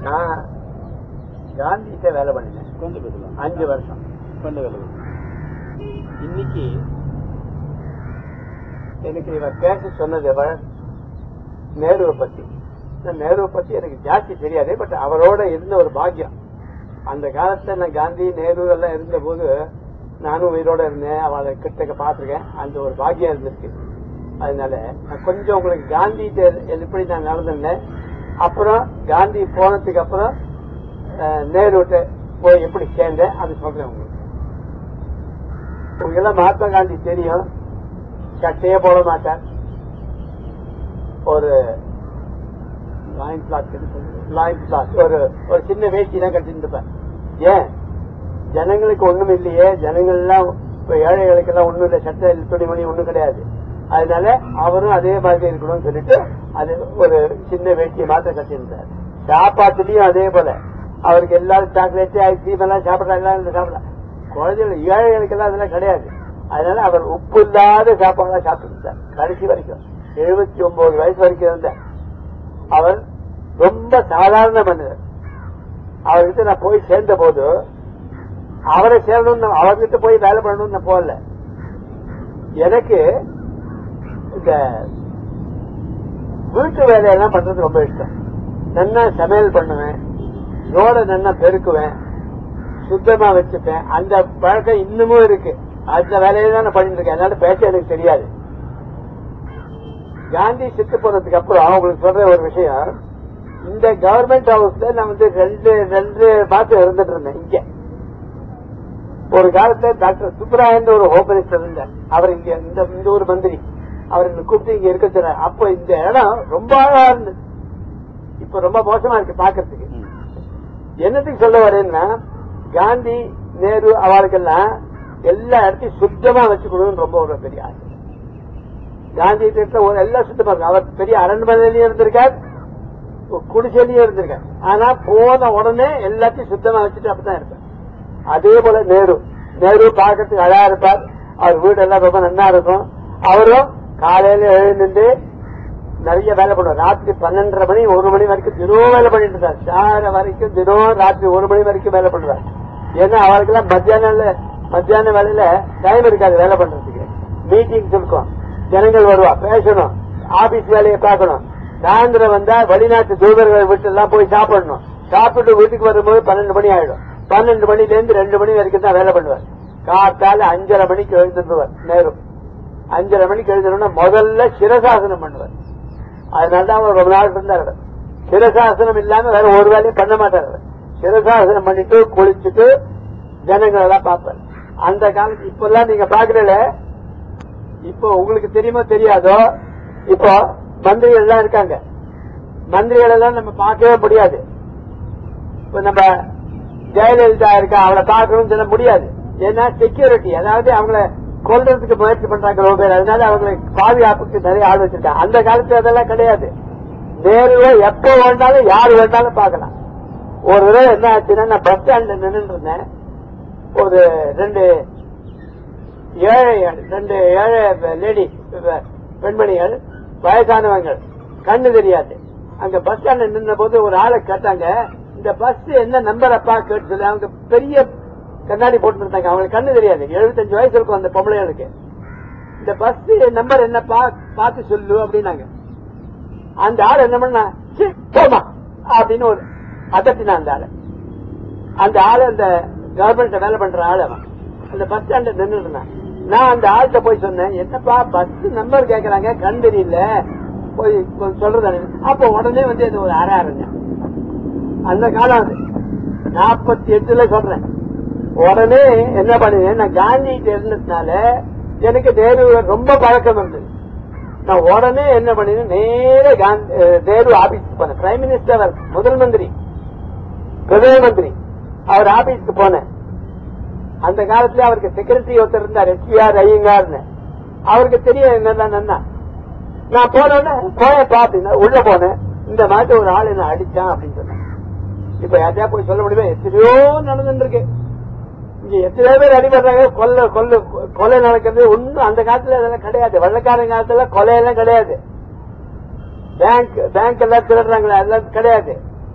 நான் காந்திகிட்ட வேலை பண்ணினேன் கொஞ்சம் பேசலாம் 5 வருஷம் கொஞ்சம் வேலை. இன்னைக்கு எனக்கு இவர் பேச சொன்னது நேருவை பத்தி. நேருவை பத்தி எனக்கு ஜாஸ்தி தெரியாது, பட் அவரோட இருந்த ஒரு பாக்கியம். அந்த காலத்துல நான் காந்தி நேரு எல்லாம் இருந்த போது நானும் உயிரோட இருந்தேன், அவளை கிட்டக்க பாத்துருக்கேன். அந்த ஒரு பாக்கியம் இருந்திருக்கு. அதனால நான் கொஞ்சம் உங்களுக்கு காந்தி எப்படி நான் நடந்திருந்தேன், அப்புறம் காந்தி போனதுக்கு அப்புறம் நேருட்ட போய் எப்படி சேர்ந்தேன் அது சொல்றேன் உங்களுக்கு. உங்களுக்கெல்லாம் மகாத்மா காந்தி தெரியும், சட்டையே போட மாட்டார், ஒரு லாயின் கிளாத் ஒரு சின்ன வேஷ்டி தான் கட்டிருப்பார். ஏன் ஜனங்களுக்கு ஒண்ணும் இல்லையே, ஜனங்கள் எல்லாம் ஏழைகளுக்கு எல்லாம் ஒண்ணும் இல்லை, சட்டை துணிமணி ஒண்ணும் கிடையாது. அதனால அவரும் அதே மாதிரி இருக்கணும்னு சொல்லிட்டு அது ஒரு சின்ன வேஷ்டியை மாத்திரம் கட்டியிருந்தார். சாப்பாட்டுலயும் அதே போல அவருக்கு எல்லாரும் சாக்லேட் ஐஸ்கிரீம் எல்லாம் சாப்பிடலாம். குழந்தைகள் ஏழைகளுக்கு எல்லாம் அதெல்லாம் கிடையாது. அதனால அவர் உப்பு இல்லாத சாப்பாடுலாம் சாப்பிட்டு கடைசி வரைக்கும் 79 வயசு வரைக்கும் இருந்தார். அவர் ரொம்ப சாதாரண மனிதர். அவர்கிட்ட நான் போய் சேர்ந்த போது அவரை சேரணும்னு, அவர்கிட்ட போய் வேலை பண்ணணும்னு நான் போகல. எனக்கு இந்த வீட்டு வேலையெல்லாம் பண்றது ரொம்ப இஷ்டம். நல்லா சமையல் பண்ணுவேன், ரோட நல்லா பெருக்குவேன், சுத்தமா வச்சுப்பேன். அந்த பழக்கம் இன்னமும் இருக்கு. அந்த வேலையை தான் நான் பண்ணிட்டு இருக்கேன். அதனால பேச எனக்கு தெரியாது. காந்தி செத்து போனதுக்கு அப்புறம் அவங்களுக்கு சொல்ற ஒரு விஷயம், இந்த கவர்மெண்ட் ஹவுஸ்ல நான் வந்து 2 மாசம் இருந்துட்டு இருந்தேன். இங்க ஒரு காலத்துல டாக்டர் சுப்ராயன் ஒரு ஹோம் மினிஸ்டர் இருந்தார். அவர் இங்க இந்த ஒரு மந்திரி, அவர் கூப்பிட்டு இங்க இருக்க சொன்னார். அப்போ இந்த இடம் ரொம்ப அழகா இருந்தது. இப்ப ரொம்ப மோசமா இருக்கு பாக்கிறதுக்கு. என்னத்துக்கு சொல்ல வரேன்னா, காந்தி நேரு அவளுக்கெல்லாம் எல்லா இடத்தையும் சுத்தமா வச்சுக்கணும்னு ரொம்ப ஒரு பெரிய ஆசை. காந்தி எல்லாம் சுத்தமா இருக்கு. அவர் பெரிய அரண்மனையிலயும் இருந்திருக்கார், குடிசையிலயும் இருந்திருக்கார். ஆனா போன உடனே எல்லாத்தையும் சுத்தமா வச்சுட்டு அப்படித்தான் இருப்பார். அதே போல நேரு பார்க்கறதுக்கு அழகா இருப்பார். அவர் வீடு எல்லாம் ரொம்ப நல்லா இருக்கும். அவரும் காலையில எழுந்து நிறைய வேலை பண்ணுவார். ராத்திரி 12:30 மணி 1 மணி வரைக்கும் தினம் வேலை பண்ணிட்டு இருந்தார். சார வரைக்கும் தினம் ராத்திரி 1 மணி வரைக்கும் வேலை பண்ணுவார். ஏன்னா அவருக்கெல்லாம் மத்தியான வேலையில டைம் இருக்காது வேலை பண்றதுக்கு. மீட்டிங்ஸ் இருக்கும், ஜனங்கள் வருவா, பேசணும், ஆபீஸ் வேலையை பார்க்கணும். சாயந்தரம் வந்தா வெளிநாட்டு தூதர்கள் வீட்டு எல்லாம் போய் சாப்பிடணும். சாப்பிட்டு வீட்டுக்கு வரும்போது 12 மணி ஆயிடும். 12 மணில இருந்து 2 மணி வரைக்கும் தான் வேலை பண்ணுவார். காத்தால 5:30 மணிக்கு எழுந்துருவார். நேரு 5:30 மணிக்கு எழுந்தணும்னா முதல்ல சிரசாசனம் பண்ணுவார். அதனாலதான் அவர் ரொம்ப நாள் இருந்தார். சிரசாசனம் இல்லாம வேற ஒரு வேலையும் பண்ண மாட்டார். சிரசாசனம் பண்ணிட்டு குளிச்சுட்டு ஜனங்கள் எல்லாம் பார்ப்பார். அந்த காலத்து இப்பெல்லாம் நீங்க பாக்குறீங்க, இப்போ உங்களுக்கு தெரியுமோ தெரியாதோ, இப்போ மந்திரிகள் எல்லாம் இருக்காங்க. மந்திரிகள் எல்லாம் நம்ம பார்க்கவே முடியாது. இப்ப நம்ம ஜெயலலிதா இருக்கா, அவளை பார்க்கணும்னு சொல்ல முடியாது. ஏன்னா செக்யூரிட்டி, அதாவது அவங்கள கொல்றதுக்கு முயற்சி பண்றாங்க ரொம்ப பேர். அதனால அவங்களுக்கு பாதுகாப்புக்கு நிறைய ஆள் வச்சிருக்காங்க. அந்த காலத்துல அதெல்லாம் கிடையாது. நேருவே எப்ப வேண்டாலும் யாரு வேண்டாலும் பார்க்கலாம். ஒரு தடவை என்ன ஆச்சுன்னா, நான் பஸ் ஸ்டாண்ட்ல நின்று இருந்தேன். ஒரு 2 ஏழை லேடி பெண்மணிகள், வயசானவங்க, கண்ணு தெரியாது. அங்க பஸ் ஸ்டாண்ட்ல நின்ற போது ஒரு ஆளை கேட்டாங்க, இந்த பஸ் என்ன நம்பர் அப்பா கேட்டு சொல்லி. அவங்க பெரிய கண்ணாடி போட்டு இருந்தாங்க, அவங்களுக்கு கண்ணு தெரியாது. 75 வயசு இருக்கும் அந்த பொம்பளைகளுக்கு. இந்த பஸ் நம்பர் என்ன பார்த்து சொல்லு அப்படின்னாங்க. அந்த ஆள் என்ன பண்ணா, போமா அப்படின்னு ஒரு அதட்டினா. அந்த ஆளு அந்த கவர்மெண்ட் வேலை பண்ற ஆளு அவன். அந்த பஸ் ஸ்டாண்ட்ல நின்று இருந்தான். நான் அந்த ஆள்கிட்ட போய் சொன்னேன், என்னப்பா பஸ் நம்பர் கேக்குறாங்க, கண் தெரியல, போய் சொல்றது. அப்ப உடனே வந்து அது ஒரு அரைங்க. அந்த காலம் அது 48ல சொல்றேன். உடனே என்ன பண்ணினேன், நான் காந்திகிட்ட இருந்ததுனால எனக்கு நேரு ரொம்ப பழக்கம் இருந்தது. நான் உடனே என்ன பண்ணினேன், நேர நேரு ஆபீஸ்க்கு போனேன். பிரைம் மினிஸ்டர், முதல் மந்திரி, பிரதம மந்திரி, அவர் ஆபீஸ்க்கு போனேன். அந்த காலத்துல அவருக்கு செக்ரட்டரி ஒருத்தர் இருந்தார், எஸ்பிஆர் ஐயங்கார்னு. அவருக்கு தெரியும் என்னதான் நன்னா. நான் போனேன்னா போயப்பா அப்படின்னா உள்ள போனேன். இந்த மாதிரி ஒரு ஆள் என்ன அடிச்சான் அப்படின்னு சொன்னேன். இப்ப யார்ட்டா போய் சொல்ல முடியுமா? எத்தனையோ நடந்துட்டு இருக்கு இங்க, எத்தனையோ பேர் அடிபடுறாங்க, கொலை நடக்கிறது ஒன்னும் அந்த காலத்துல அதெல்லாம் கிடையாது. வெள்ளக்காரன் காலத்துல கொலையெல்லாம் கிடையாது. பேங்க் எல்லாம் திருடுறாங்களே, அதெல்லாம் கிடையாது.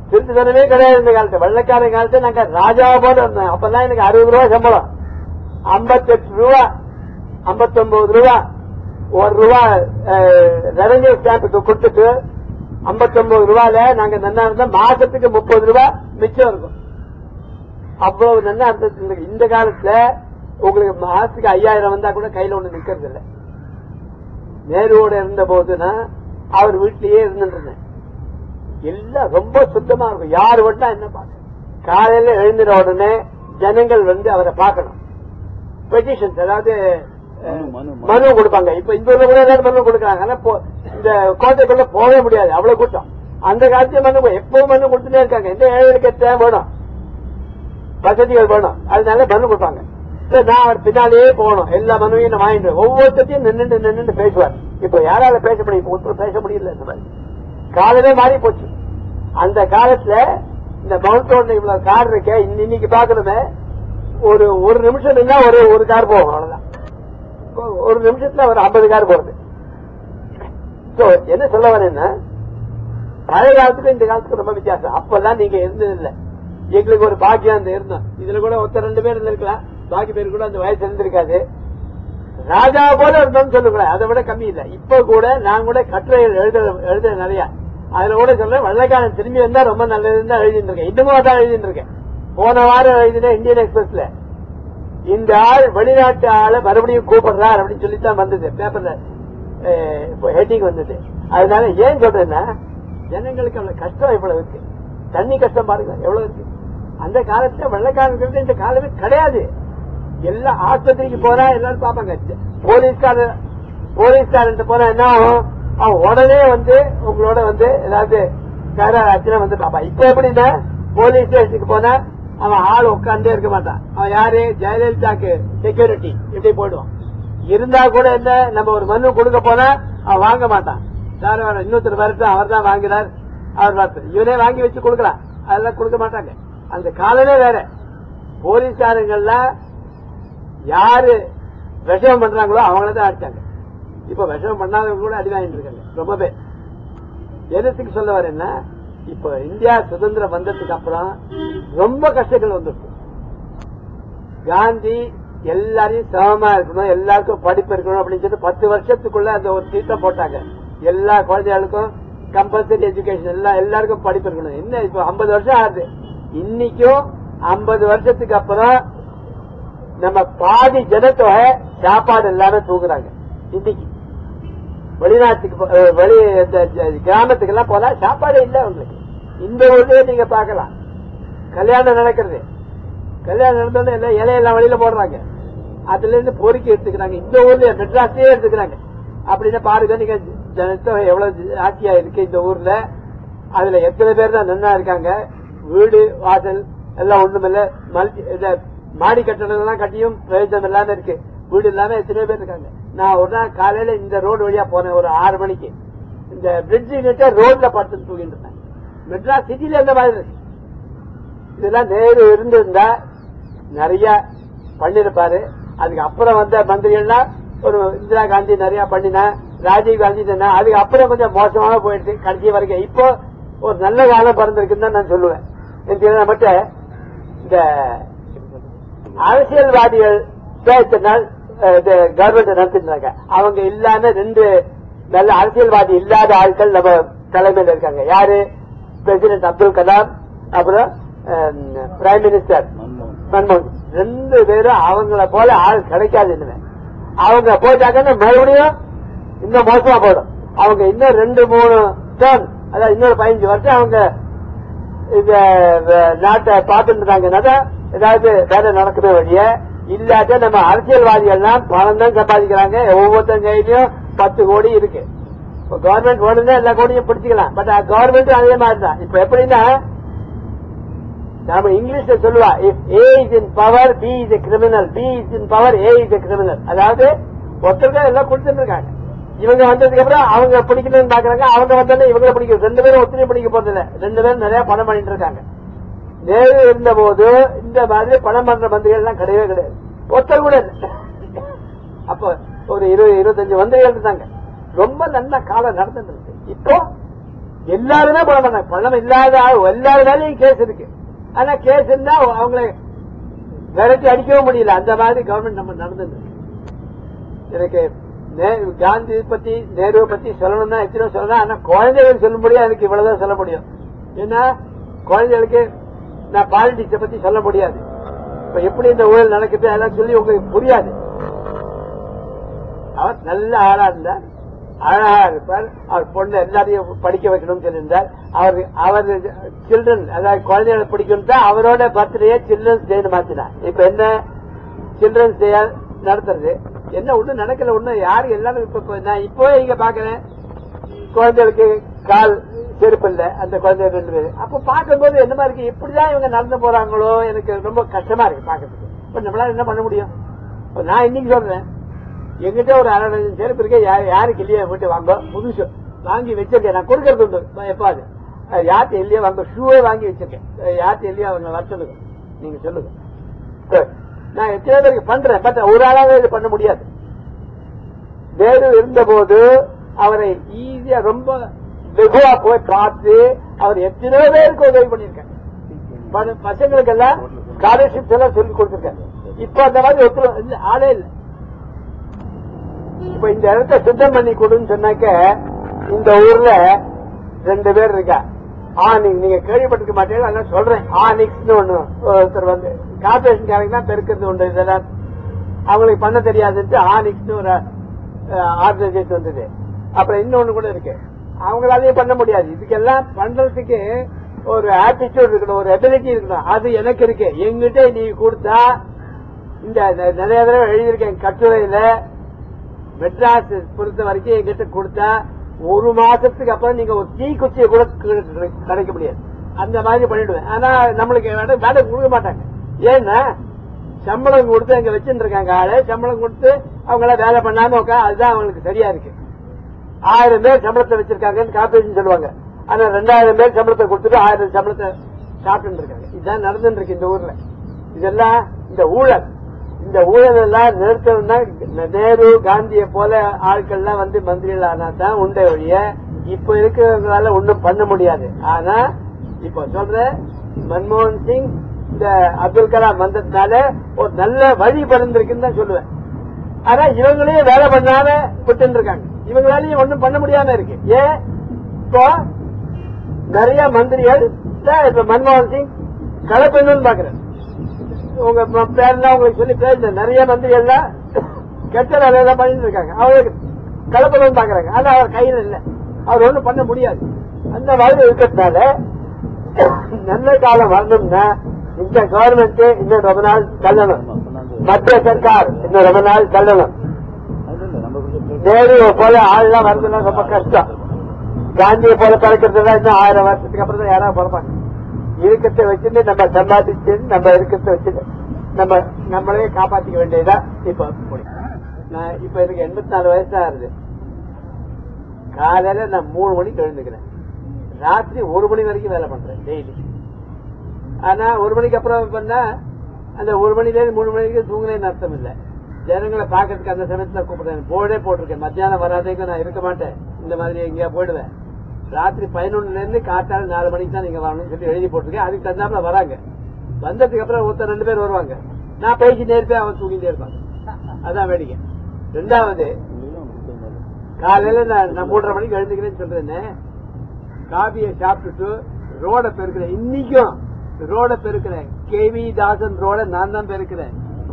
திருட்டுத்தனமே கிடையாது இந்த காலத்து. வெள்ளக்கார காலத்து நாங்க ராஜாவை போல இருந்தோம். அப்பதான் எனக்கு 60 ரூபா சம்பளம், 58 ரூபா, 59 ரூபா, ₹1 ரெவன்யூ ஸ்டாம்புக்கு கொடுத்துட்டு 59 ரூபாயில நாங்க நன்னா இருந்தா மாசத்துக்கு 30 ரூபாய் மிச்சம் இருக்கும். அவ்வளவு நன்னா இருந்தது. இந்த காலத்துல உங்களுக்கு மாசத்துக்கு 5000 வந்தா கூட கையில ஒண்ணு நிக்கிறது இல்லை. நேருவோட இருந்த போதுன்னா அவர் வீட்டிலேயே இருந்துட்டு இருந்தேன். எல்லாம் ரொம்ப சுத்தமா இருக்கும். யாரு வந்தா என்ன பார்க்க, காலையில எழுந்துற உடனே ஜனங்கள் வந்து அவரை பார்க்கணும். பெட்டிஷன்ஸ், அதாவது மனு கொடுப்பாங்க. இப்ப இந்த ஊர்ல கூட எல்லாரும் மனு கொடுக்கறாங்க. ஆனா இந்த கோட்டைக்குள்ள போகவே முடியாது, அவ்வளவு கூட்டம். அந்த காலத்துல மனு எப்பவும் மனு கொடுத்துட்டே இருக்காங்க. இந்த ஏழைகளுக்கு தேவை வேணும், வசதிகள் வேணும், அதனால மனு கொடுப்பாங்க. நான் அவர் பின்னாலேயே போகணும். எல்லா மனுவையும் வாங்கிட்டு ஒவ்வொருத்தையும் நின்று பேசுவார். இப்ப யாரால பேச முடியும்? இப்ப ஒருத்தர் பேச முடியல. இந்த மாதிரி காலமே மாறி போச்சு. அந்த காலத்துல இந்த மவுண்ட் ரோட்ல இவ்வளவு கார் இருக்க இன்னைக்கு பாக்கணுமே, ஒரு நிமிஷம் நின்னா ஒரு கார் போகும், அவ்வளவுதான். ஒரு நிமிஷத்துல ஒரு 50 கார் போறது. என்ன சொல்ல வரேன்னா, பழைய காலத்துக்கு இந்த காலத்துக்கு ரொம்ப வித்தியாசம். அப்பெல்லாம் நீங்க இருந்தது இல்லை. எங்களுக்கு ஒரு பாக்கியம் இருந்தோம். இதுல கூட ஒருத்தர் 2 பேர் இருந்திருக்கலாம், பாக்கி பேர் கூட அந்த வயசு இருந்திருக்காது. ராஜா போல இருந்தோம்னு சொல்லுங்களேன், அதை விட கம்மி இல்லை. இப்ப கூட நான் கூட கட்டுரைகள் எழுத நிறைய, அதுல கூட சொல்றேன், வெள்ளைக்காரன் திரும்பி வந்தா ரொம்ப நல்லதுன்னு தான் எழுதிட்டு இருக்கேன். இன்னமும் தான் எழுதிட்டு இருக்கேன். போன வாரம் எழுதினேன் இந்தியன் எக்ஸ்பிரஸ்ல, இந்த ஆள் வெளிநாட்டு ஆளை மறுபடியும் கூப்பிடுறார் அப்படின்னு சொல்லித்தான் வந்தது பேப்பர்ல, ஹெட்டிங் வந்தது. அதனால ஏன் சொல்றேன்னா, ஜனங்களுக்கு அவ்வளவு கஷ்டம் எவ்வளவு இருக்கு, தண்ணி கஷ்டம் பாருங்க எவ்வளவு இருக்கு. அந்த காலத்துல வெள்ளைக்காரங்களுக்கு இந்த காலமே கிடையாது. எல்லா ஆஸ்பத்திரிக்கு போனா எல்லாரும் பாப்பாங்க. போலீஸ்காரன் போனா என்ன ஆகும், அவன் உடனே வந்து உங்களோட வந்து ஏதாவது ஆச்சுன்னா வந்து பாப்பா. இப்ப எப்படின்னா, போலீஸ் ஸ்டேஷனுக்கு போனா அவன் ஆள் உட்கார்ந்தே இருக்க மாட்டான். அவன் யாரு, ஜெயலலிதாக்கு செக்யூரிட்டி இப்படி போயிடுவான். இருந்தா கூட என்ன, நம்ம ஒரு மனு கொடுக்க போனா அவன் வாங்க மாட்டான். சார் இன்னொருத்தர் வரட்டும், அவர் தான் வாங்குறார், அவர் பார்த்து இவனே வாங்கி வச்சு கொடுக்கலாம். அதெல்லாம் கொடுக்க மாட்டாங்க. அந்த காலமே வேற. போலீஸ்காரங்கள்லாம் யாரு விஷம் பண்றாங்களோ அவங்களதான் அடிச்சாங்க. இப்ப விஷம் பண்ணாதவங்க கூட அடி வாங்கிட்டு இருக்காங்க ரொம்ப பேர். எதுக்கு சொல்ல வரேன்னா, இப்ப இந்தியா சுதந்திரம் வந்ததுக்கு அப்புறம் ரொம்ப கஷ்டங்கள் வந்துருக்கு. காந்தி எல்லாரையும் சமமா இருக்கணும், எல்லாருக்கும் படிப்பு இருக்கணும் அப்படின்னு சொல்லிட்டு 10 வருஷத்துக்குள்ள அந்த ஒரு திட்டம் போட்டாங்க. எல்லா குழந்தைகளுக்கும் கம்பல்சரி எஜுகேஷன், எல்லாருக்கும் படிப்பு இருக்கணும். என்ன இப்ப 50 வருஷம் ஆகுது. இன்னைக்கும் 50 வருஷத்துக்கு அப்புறம் நம்ம பாதி ஜனத்தொகை சாப்பாடு இல்லாம தூங்குறாங்க. இன்னைக்கு வெளிநாட்டுக்கு கிராமத்துக்கு எல்லாம் போனா சாப்பாடு இல்ல உங்களுக்கு. இந்த ஊர்லயே நீங்க பாக்கலாம், கல்யாணம் நடக்கிறது, கல்யாணம் நடந்தோன்னு எல்லாம் இலையெல்லாம் வெளியில போடுறாங்க, அதுல இருந்து பொறுக்கி எடுத்துக்கிறாங்க. இந்த ஊர்ல மெட்ராஸே எடுத்துக்கிறாங்க. அப்படின்னு பாருங்க, நீங்க ஜனத்தொகை எவ்வளவு ஆட்சியா இருக்கு இந்த ஊர்ல. அதுல எத்தனை பேர் தான் நன்னா இருக்காங்க. வீடு வாசல் எல்லாம் ஒண்ணுமில்ல, மாடி கட்டணம் எல்லாம் கட்டியும் பிரயோஜனம் இல்லாம இருக்கு. வீடு இல்லாம எத்தனை பேர் இருக்காங்க. நான் ஒரு நாள் காலையில இந்த ரோடு வழியா போனேன், ஒரு 6 மணிக்கு. இந்த பிரிட்ஜ் கிட்ட ரோட்ல படுத்து தூங்கிட்டு இருந்தேன். மெட்ராஸ் சிட்டில இந்த மாதிரி இருக்கு. இதெல்லாம் நேரு இருந்திருந்தா நிறைய பண்ணிருப்பாரு. அதுக்கு அப்புறம் வந்த மந்திரிகள்லாம், ஒரு இந்திரா காந்தி நிறைய பண்ணினா, ராஜீவ் காந்தி சொன்னா, அதுக்கு அப்புறம் கொஞ்சம் மோசமாக போயிடுச்சு கடைசி வரைக்கும். இப்போ ஒரு நல்ல காலம் பிறந்திருக்குன்னு தான் நான் சொல்லுவேன். மட்டும் இந்த அரசியல்வாதிகள் கவர்மெண்ட் நடத்திட்டு அவங்க இல்லாம 2 நல்ல அரசியல்வாதி இல்லாத ஆட்கள் நம்ம தலைமையில் இருக்காங்க. யாரு, பிரசிடென்ட் அப்துல் கலாம், அப்புறம் பிரைம் மினிஸ்டர் மன்மோகன். 2 பேரும் அவங்கள போல ஆள் கிடைக்காது. அவங்க போயிட்டாங்கன்னா மறுபடியும் இன்னும் மோசமா போயிடும். அவங்க இன்னும் 2-3 டேர்ம், அதாவது இன்னொரு 15 வருஷம் அவங்க இந்த நாட்டை பார்த்துட்டு இருந்தாங்கன்னா ஏதாவது வேலை நடக்குமே வழிய. இல்லாட்ட நம்ம அரசியல்வாதிகள்லாம் பணம் தான் சம்பாதிக்கிறாங்க. ஒவ்வொருத்தங்க கையிலயும் 10 கோடி இருக்கு. இப்ப கவர்மெண்ட் வேணும்னா எல்லா கோடியும் பிடிச்சிக்கலாம். பட் கவர்மெண்ட் அதே மாதிரி தான். இப்ப எப்படின்னா, நாம இங்கிலீஷ்ல சொல்லுவா, if A is in power B is a criminal, B is in power A is a criminal. அதாவது ஒருத்தருக்கு எல்லாம் கொடுத்துட்டு இருக்காங்க. இவங்க வந்ததுக்கு அப்புறம் அவங்க பிடிக்கணும்னு பாக்குறாங்க, அவங்க வந்தோடனே இவங்களை பிடிக்கும். 2 பேரும் ஒத்துழைப்பு பிடிக்க போறது இல்ல. 2 பேரும் நிறைய பணம் பண்ணிட்டு இருக்காங்க. நேரு இருந்த போது இந்த மாதிரி பணம் பண்ற மந்திரிகள் எல்லாம் கிடையவே கிடையாது, ஒருத்தர் கூட. அப்ப ஒரு 20-25 மந்திரிகள் இருந்தாங்க. ரொம்ப நல்ல காலம் நடந்துட்டு இருக்கு. இப்போ எல்லாருமே போட மாட்டாங்க. பணம் இல்லாத எல்லாருனாலையும் கேஸ் இருக்கு. ஆனா கேஸ் இருந்தா அவங்களை விரட்டி அடிக்கவும் முடியல. அந்த மாதிரி கவர்மெண்ட் நம்ம நடந்தது. எனக்கு காந்தி பத்தி நேரு பத்தி சொல்லணும்னா எத்தனை சொல்லலாம். ஆனா குழந்தைகள் சொல்ல முடியும். அதுக்கு இவ்வளவுதான் சொல்ல முடியும். ஏன்னா குழந்தைகளுக்கு நான் பாலிடிக்ஸ பத்தி சொல்ல முடியாது. இப்ப எப்படி இந்த ஊழல் நடக்குது அதெல்லாம் சொல்லி உங்களுக்கு புரியாது. அவர் நல்ல ஆளா இருந்தார், அழகா இருப்பார். அவர் பொண்ணு எல்லாரையும் படிக்க வைக்கணும்னு சொல்லியிருந்தார். அவர் சில்ட்ரன் அதாவது குழந்தைகளை பிடிக்கணும் தான் அவரோட பர்த்டே சில்ட்ரன்ஸ் டே மாத்தினார். இப்ப என்ன சில்ட்ரன்ஸ் டே நடத்துறது என்ன ஒண்ணும் நடக்கல. ஒண்ணும் யாரு எல்லாரும் இப்ப நான் இப்பவே இங்க பாக்குறேன் குழந்தைகளுக்கு கால் செருப்பு இல்ல அந்த குழந்தை 2 பேரு. அப்ப பாக்கும்போது என்னமா இருக்கு, எப்படிதான் இவங்க நடந்து போறாங்களோ எனக்கு ரொம்ப கஷ்டமா இருக்கு பாக்கிறதுக்கு. இப்ப நம்மளால என்ன பண்ண முடியும்? நான் இன்னைக்கு சொல்றேன், எங்கிட்ட ஒரு 1/2 டஜன் செருப்பு இருக்கு. யாருக்கு இல்லையா போயிட்டு வாங்க, புதுசு வாங்கி வச்சிருக்கேன். நான் கொடுக்கறது உண்டு எப்பாது. யார்கிட்ட இல்லையா வாங்க, ஷூவே வாங்கி வச்சிருக்கேன். யார்கிட்ட இல்லையா அவங்க வர சொல்லுங்க, நீங்க சொல்லுங்க. நான் எத்தனை பேருக்கு பண்றேன். பட் ஒரு ஆளாவே இது பண்ண முடியாது. நேரு இருந்த போது அவரை ஈஸியா ரொம்ப வெகுவா போய் பார்த்து அவர் எத்தனை பேருக்கு உதவி பண்ணிருக்காங்க. பசங்களுக்கு எல்லாம் ஸ்காலர்ஷிப்ஸ் எல்லாம் சொல்லி கொடுத்திருக்காங்க. இப்ப அந்த மாதிரி ஒருத்தர் ஆளே இல்லை. இப்ப இந்த இடத்த சுத்தம் பண்ணி கொடுன்னு சொன்னாக்க இந்த ஊர்ல 2 பேர் இருக்கா. நீங்க கேள்விப்பட்டிருக்க மாட்டீங்க, அதெல்லாம் சொல்றேன். ஆனிக்ஸ் ஒண்ணு ஒருத்தர் வந்து கார்பரேஷன் காரங்க பெருக்கிறது உண்டு. இதெல்லாம் அவங்களுக்கு பண்ண தெரியாதுன்ட்டு ஆனிக்ஸ் ஒரு ஆர்கனைசேஷன் வந்தது. அப்புறம் இன்னொன்னு கூட இருக்கு, அவங்களாலையும் பண்ண முடியாது. இதுக்கெல்லாம் பண்றதுக்கு ஒரு ஆட்டிடியூட் இருக்கணும், ஒரு எபிலிட்டி இருக்கணும். அது எனக்கு இருக்கு. எங்கிட்ட நீங்க கொடுத்தா இந்த நிறைய தடவை எழுதியிருக்கேன் கட்டுரையில, மெட்ராஸ் பொறுத்த வரைக்கும் எங்கிட்ட கொடுத்தா 1 மாசத்துக்கு அப்புறம் நீங்க ஒரு தீக்குச்சியை கூட கிடைக்க முடியாது. அந்த மாதிரி பண்ணிடுவேன். ஆனா நம்மளுக்கு வேலை கொடுக்க மாட்டாங்க. ஏன்னா சம்பளம் கொடுத்து அங்க வச்சுட்டு இருக்காங்க ஆளு. சம்பளம் கொடுத்து அவங்கள வேலை பண்ணாம அதுதான் அவங்களுக்கு சரியா இருக்கு. 1000 பேர் சம்பளத்தை வச்சிருக்காங்கன்னு கார்பரேஷன் சொல்லுவாங்க. ஆனா 2000 பேர் சம்பளத்தை கொடுத்துட்டு 1000 சம்பளத்தை சாப்பிட்டு இருக்காங்க. இதுதான் நடந்துட்டு இருக்கு இந்த ஊர்ல. இதெல்லாம் இந்த ஊழல் எல்லாம் நிறுத்தணும்னா நேரு காந்தியை போல ஆட்கள்லாம் வந்து மந்திரிகள் ஆனா தான் உண்டை வழிய இப்ப இருக்கிறவங்களால ஒன்னும் பண்ண முடியாது. ஆனா இப்ப சொல்ற மன்மோகன் சிங் இந்த அப்துல் கலாம் வந்ததுனால ஒரு நல்ல வழி பிறந்திருக்குன்னு தான் சொல்லுவேன். ஆனா இவங்களையும் வேலை பண்ணாம விட்டு இருக்காங்க. இவங்களாலையும் ஒன்னும் பண்ண முடியாம இருக்கு. ஏன் இப்போ நிறைய மந்திரிகள் இப்ப மன்மோகன் சிங் கலப்பெண்ணு பாக்குறேன். உங்க பேர்லாம் உங்களுக்கு சொல்லி பேச நிறைய மந்திரிகள் கெட்ட வேலையெல்லாம் பண்ணிட்டு இருக்காங்க. அவருக்கு கலப்பெண்ணு பாக்குறாங்க. ஆனா அவர் கையில் இல்லை, அவர் ஒண்ணும் பண்ண முடியாது. அந்த மாதிரி இருக்கிறதுனால நல்ல காலம் வரணும்னா இந்த கவர்மெண்ட் இன்னும் ரொம்ப நாள் தள்ளணும். மத்திய சர்க்கார் இன்னும் ரொம்ப நாள் தள்ளணும். நேரு போல ஆள்லாம் வரதுன்னா ரொம்ப கஷ்டம். காந்தியை போல பிறக்கிறதுனா இன்னும் 1000 வருஷத்துக்கு அப்புறம் தான் யாராவது பிறப்பாங்க. இருக்கத்தை வச்சுட்டு நம்ம சம்பாதிச்சு நம்ம இருக்கத்தை வச்சுட்டு நம்மளே காப்பாற்றிக்க வேண்டியதா இப்ப முடியும். நான் இப்ப எனக்கு 84 வயசு ஆகுது. காலையில நான் 3 மணிக்கு எழுந்துக்கிறேன். ராத்திரி 1 மணி வரைக்கும் வேலை பண்றேன் டெய்லி. ஆனா 1 மணிக்கு அப்புறம் பண்ணா அந்த 1 மணிலேருந்து 3 மணிக்கு தூங்குறேன்னு அர்த்தம் இல்லை. ஜனங்களை பாக்கிறதுக்கு அந்த சமயத்துல கூப்பிடுறேன். போர்டே போட்டிருக்கேன், மத்தியானம் வராதேக்கு நான் இருக்க மாட்டேன். இந்த மாதிரி எங்கேயா போயிடுவேன். ராத்திரி 11 இருந்து காத்தால 4 மணிக்கு தான் நீங்க வரணும்னு சொல்லி எழுதி போட்டிருக்கேன். அதுக்கு தந்தாப்புல வராங்க. வந்ததுக்கு அப்புறம் ஒருத்தர் 2 பேர் வருவாங்க. நான் பேசி நேர்ப்பேன், அவன் தூங்கிட்டே இருப்பாங்க. அதான் வேடிக்கை. 2வது காலையில நான் 3:30 மணிக்கு எழுந்துக்கிறேன்னு சொல்றேன். காபியை சாப்பிட்டுட்டு ரோட பெருக்கிறேன். இன்னைக்கும் ரோட பெருக்கிறேன். கேவி தாசன் ரோட நான் தான் பெருக்கிறேன்.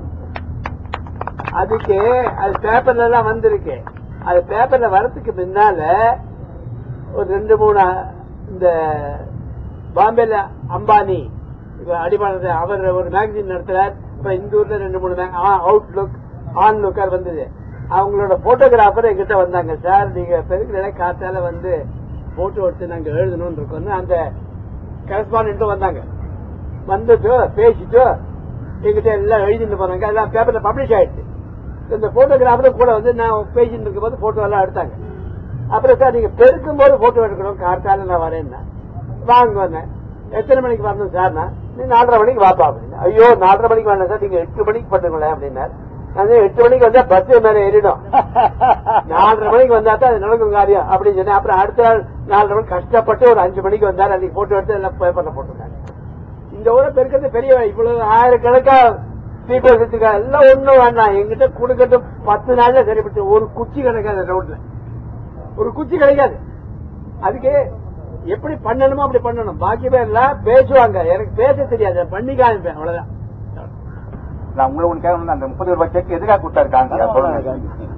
அதுக்கு அது பேப்பர்ல எல்லாம் வந்திருக்கு. அது பேப்பர்ல வரதுக்கு முன்னால ஒரு 2-3 இந்த பாம்பேல அம்பானி அடிமானது அவர் ஒரு மேகசின் நடத்துறார். இப்ப இந்த ஊர்ல 2-3 அவுட்லுக் ஆன்லுக்கர் வந்தது. அவங்களோட போட்டோகிராஃபர் எங்கிட்ட வந்தாங்க. சார் நீங்க பெருக்கிற காத்தால வந்து போட்டோ எடுத்து நாங்க எழுதணும்னு இருக்கோம்னு அந்த கரஸ்பாண்டும் வந்தாங்க. வந்துட்டு பேசிட்டு எங்கிட்ட எல்லாம் எழுதிட்டு போனாங்க. எல்லாம் பேப்பர்ல பப்ளிஷ் ஆயிடுச்சு. இந்த போட்டோகிராஃபர் கூட வந்து நான் பேசிட்டு இருக்கும் போது போட்டோ எல்லாம் எடுத்தாங்க. அப்புறம் சார் நீங்க பெருக்கும் போது போட்டோ எடுக்கணும், காத்தால நான் வரேன்னா வாங்க வந்தேன். எத்தனை மணிக்கு வரணும் சார்னா, நீ 4:30 மணிக்கு வாப்பா அப்படின்னா. ஐயோ 4:30 மணிக்கு வரணும் சார், நீங்க 8 மணிக்கு பண்ணுங்களேன் அப்படின்னாரு. 8 மணிக்கு வந்தா பஸ் மேல ஏறிடும். 4:30 மணிக்கு வந்தா தான் அது நடக்கும் காரியம் அப்படின்னு சொன்னேன். அப்புறம் அடுத்த நாள் 4 மணி கஷ்டப்பட்டு ஒரு 5 மணிக்கு வந்தாரு. அன்னைக்கு போட்டு எடுத்து எல்லாம் பேப்பர்ல போட்டிருக்காங்க. இந்த ஊரை பெருக்கிறது பெரிய இவ்வளவு ஆயிரக்கணக்கா ஸ்பீக்கர்ஸுக்கா எல்லாம் ஒண்ணும் வேண்டாம். எங்கிட்ட கொடுக்கட்டு 10 நாள்ல சரிப்பட்டு ஒரு குச்சி கிடைக்காது. ரோட்ல ஒரு குச்சி கிடைக்காது. அதுக்கு எப்படி பண்ணணுமோ அப்படி பண்ணணும். பாக்கி பேர் எல்லாம் பேசுவாங்க, எனக்கு பேச தெரியாது, பண்ணி காமிப்பேன், அவ்வளவுதான். நான் உங்களுக்கு அந்த 30 ரூபாய் செக் எதுக்காக கொடுத்தாரு?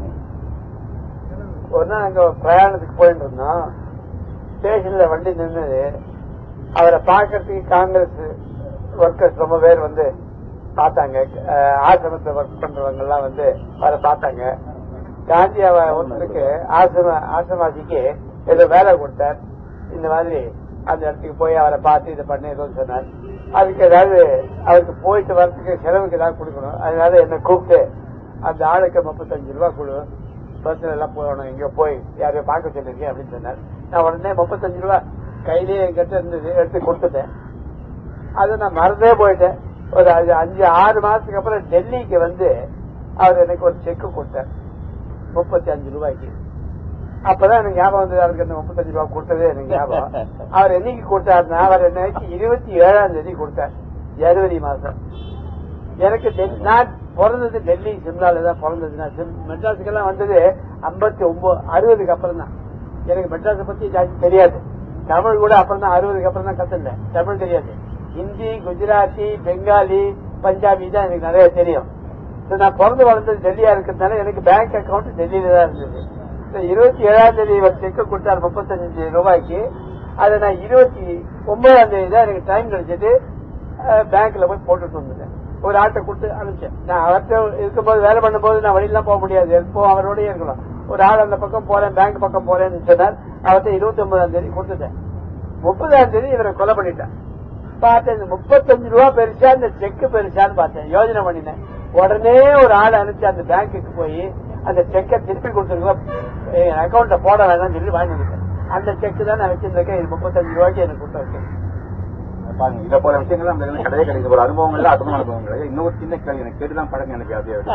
ஒரு நாள் அங்க பிரயாணத்துக்கு போயிட்டு இருந்தோம். ஸ்டேஷன்ல வண்டி நின்றது. அவரை பார்க்கறதுக்கு காங்கிரஸ் ஒர்க்கர்ஸ் ரொம்ப பேர் வந்து பார்த்தாங்க. ஆசிரமத்தை ஒர்க் பண்றவங்க எல்லாம் வந்து அவரை பார்த்தாங்க. காந்தி ஒருத்தருக்கு ஆசிரமாசிக்கு ஏதோ வேலை கொடுத்தார். இந்த மாதிரி அந்த இடத்துக்கு போய் அவரை பார்த்து இதை பண்ணி ஏதோ சொன்னார். அதுக்கு ஏதாவது அவருக்கு போயிட்டு வரதுக்கு செலவுக்கு ஏதாவது கொடுக்கணும். அதனால என்ன கூப்பிட்டு அந்த ஆளுக்கு 35 ரூபாய் கொடு, பஸ்ல எல்லாம் போகணும், இங்க போய் யாரையோ பார்க்க சொல்லிருக்கேன் அப்படின்னு சொன்னார். நான் உடனே 35 ரூபாய் கையிலேயே என்கிட்ட இருந்தது எடுத்து கொடுத்துட்டேன். அதை நான் மறந்தே போயிட்டேன். ஒரு 5-6 மாசத்துக்கு அப்புறம் டெல்லிக்கு வந்து அவர் எனக்கு ஒரு செக் கொடுத்தார் 35 ரூபாய்க்கு. அப்பதான் எனக்கு ஞாபகம் வந்தது, அவருக்கு அந்த 35 ரூபாய் கொடுத்ததே எனக்கு ஞாபகம். அவர் என்னைக்கு கொடுத்தாருன்னா, அவர் என்னைக்கு 27ஆம் தேதி கொடுத்தார், ஜனவரி மாசம். எனக்கு நான் பிறந்தது டெல்லி சிம்லால தான் பிறந்தது. நான் மெட்ராஸுக்கெல்லாம் வந்தது 59-60க்கு அப்புறம் தான். எனக்கு மெட்ராஸை பத்தி ஜாஸ்தி தெரியாது. தமிழ் கூட அப்புறம் தான் 60க்கு அப்புறம் தான் கத்துட்டேன். தமிழ் தெரியாது. ஹிந்தி, குஜராத்தி, பெங்காலி, பஞ்சாபி தான் எனக்கு நிறைய தெரியும். நான் பிறந்து வளர்ந்தது டெல்லியா இருக்கிறதுனால எனக்கு பேங்க் அக்கௌண்ட் டெல்லியில தான் இருந்தது. 27ஆம் தேதி இவர் செக் கொடுத்தார் 35 ரூபாய்க்கு. அதை நான் 29ஆம் தேதி தான் எனக்கு டைம் கிடைச்சது. பேங்க்ல போய் போட்டுட்டு வந்துட்டேன். ஒரு ஆட்டை கொடுத்து அனுப்பிச்சேன். நான் அவர்கிட்ட இருக்கும்போது வேலை பண்ணும் போது நான் வழியெல்லாம் போக முடியாது, எப்போ அவரோடய இருக்கணும். ஒரு ஆள் அந்த பக்கம் போறேன், பேங்க் பக்கம் போறேன்னு சொன்னார். அவர்கிட்ட 29ஆம் தேதி கொடுத்துட்டேன். 30ஆம் தேதி இவரை கொலை பண்ணிட்டேன். பார்த்தேன் 35 ரூபா பெருசா, இந்த செக் பெருசான்னு பார்த்தேன். யோஜனை பண்ணினேன். உடனே ஒரு ஆள் அனுப்பிச்சு அந்த பேங்குக்கு போய் அந்த செக்கை திருப்பி கொடுத்துருக்கோம், அக்கௌண்ட்ல போட வேணாம்னு சொல்லி வாங்கி வந்துட்டேன். அந்த செக் தான் நான் வச்சிருந்தேன். இது 35 ரூபாய்க்கு எனக்கு கொடுத்து பாருங்க. இதை போல விஷயங்கள் நம்ம கிடையாது கிடைக்கும். ஒரு அனுபவங்கள் அற்புதமான அனுபவங்கள். இன்னொரு சின்ன கேள்வி, எனக்கு கேட்டுதான் பழக்கம். எனக்கு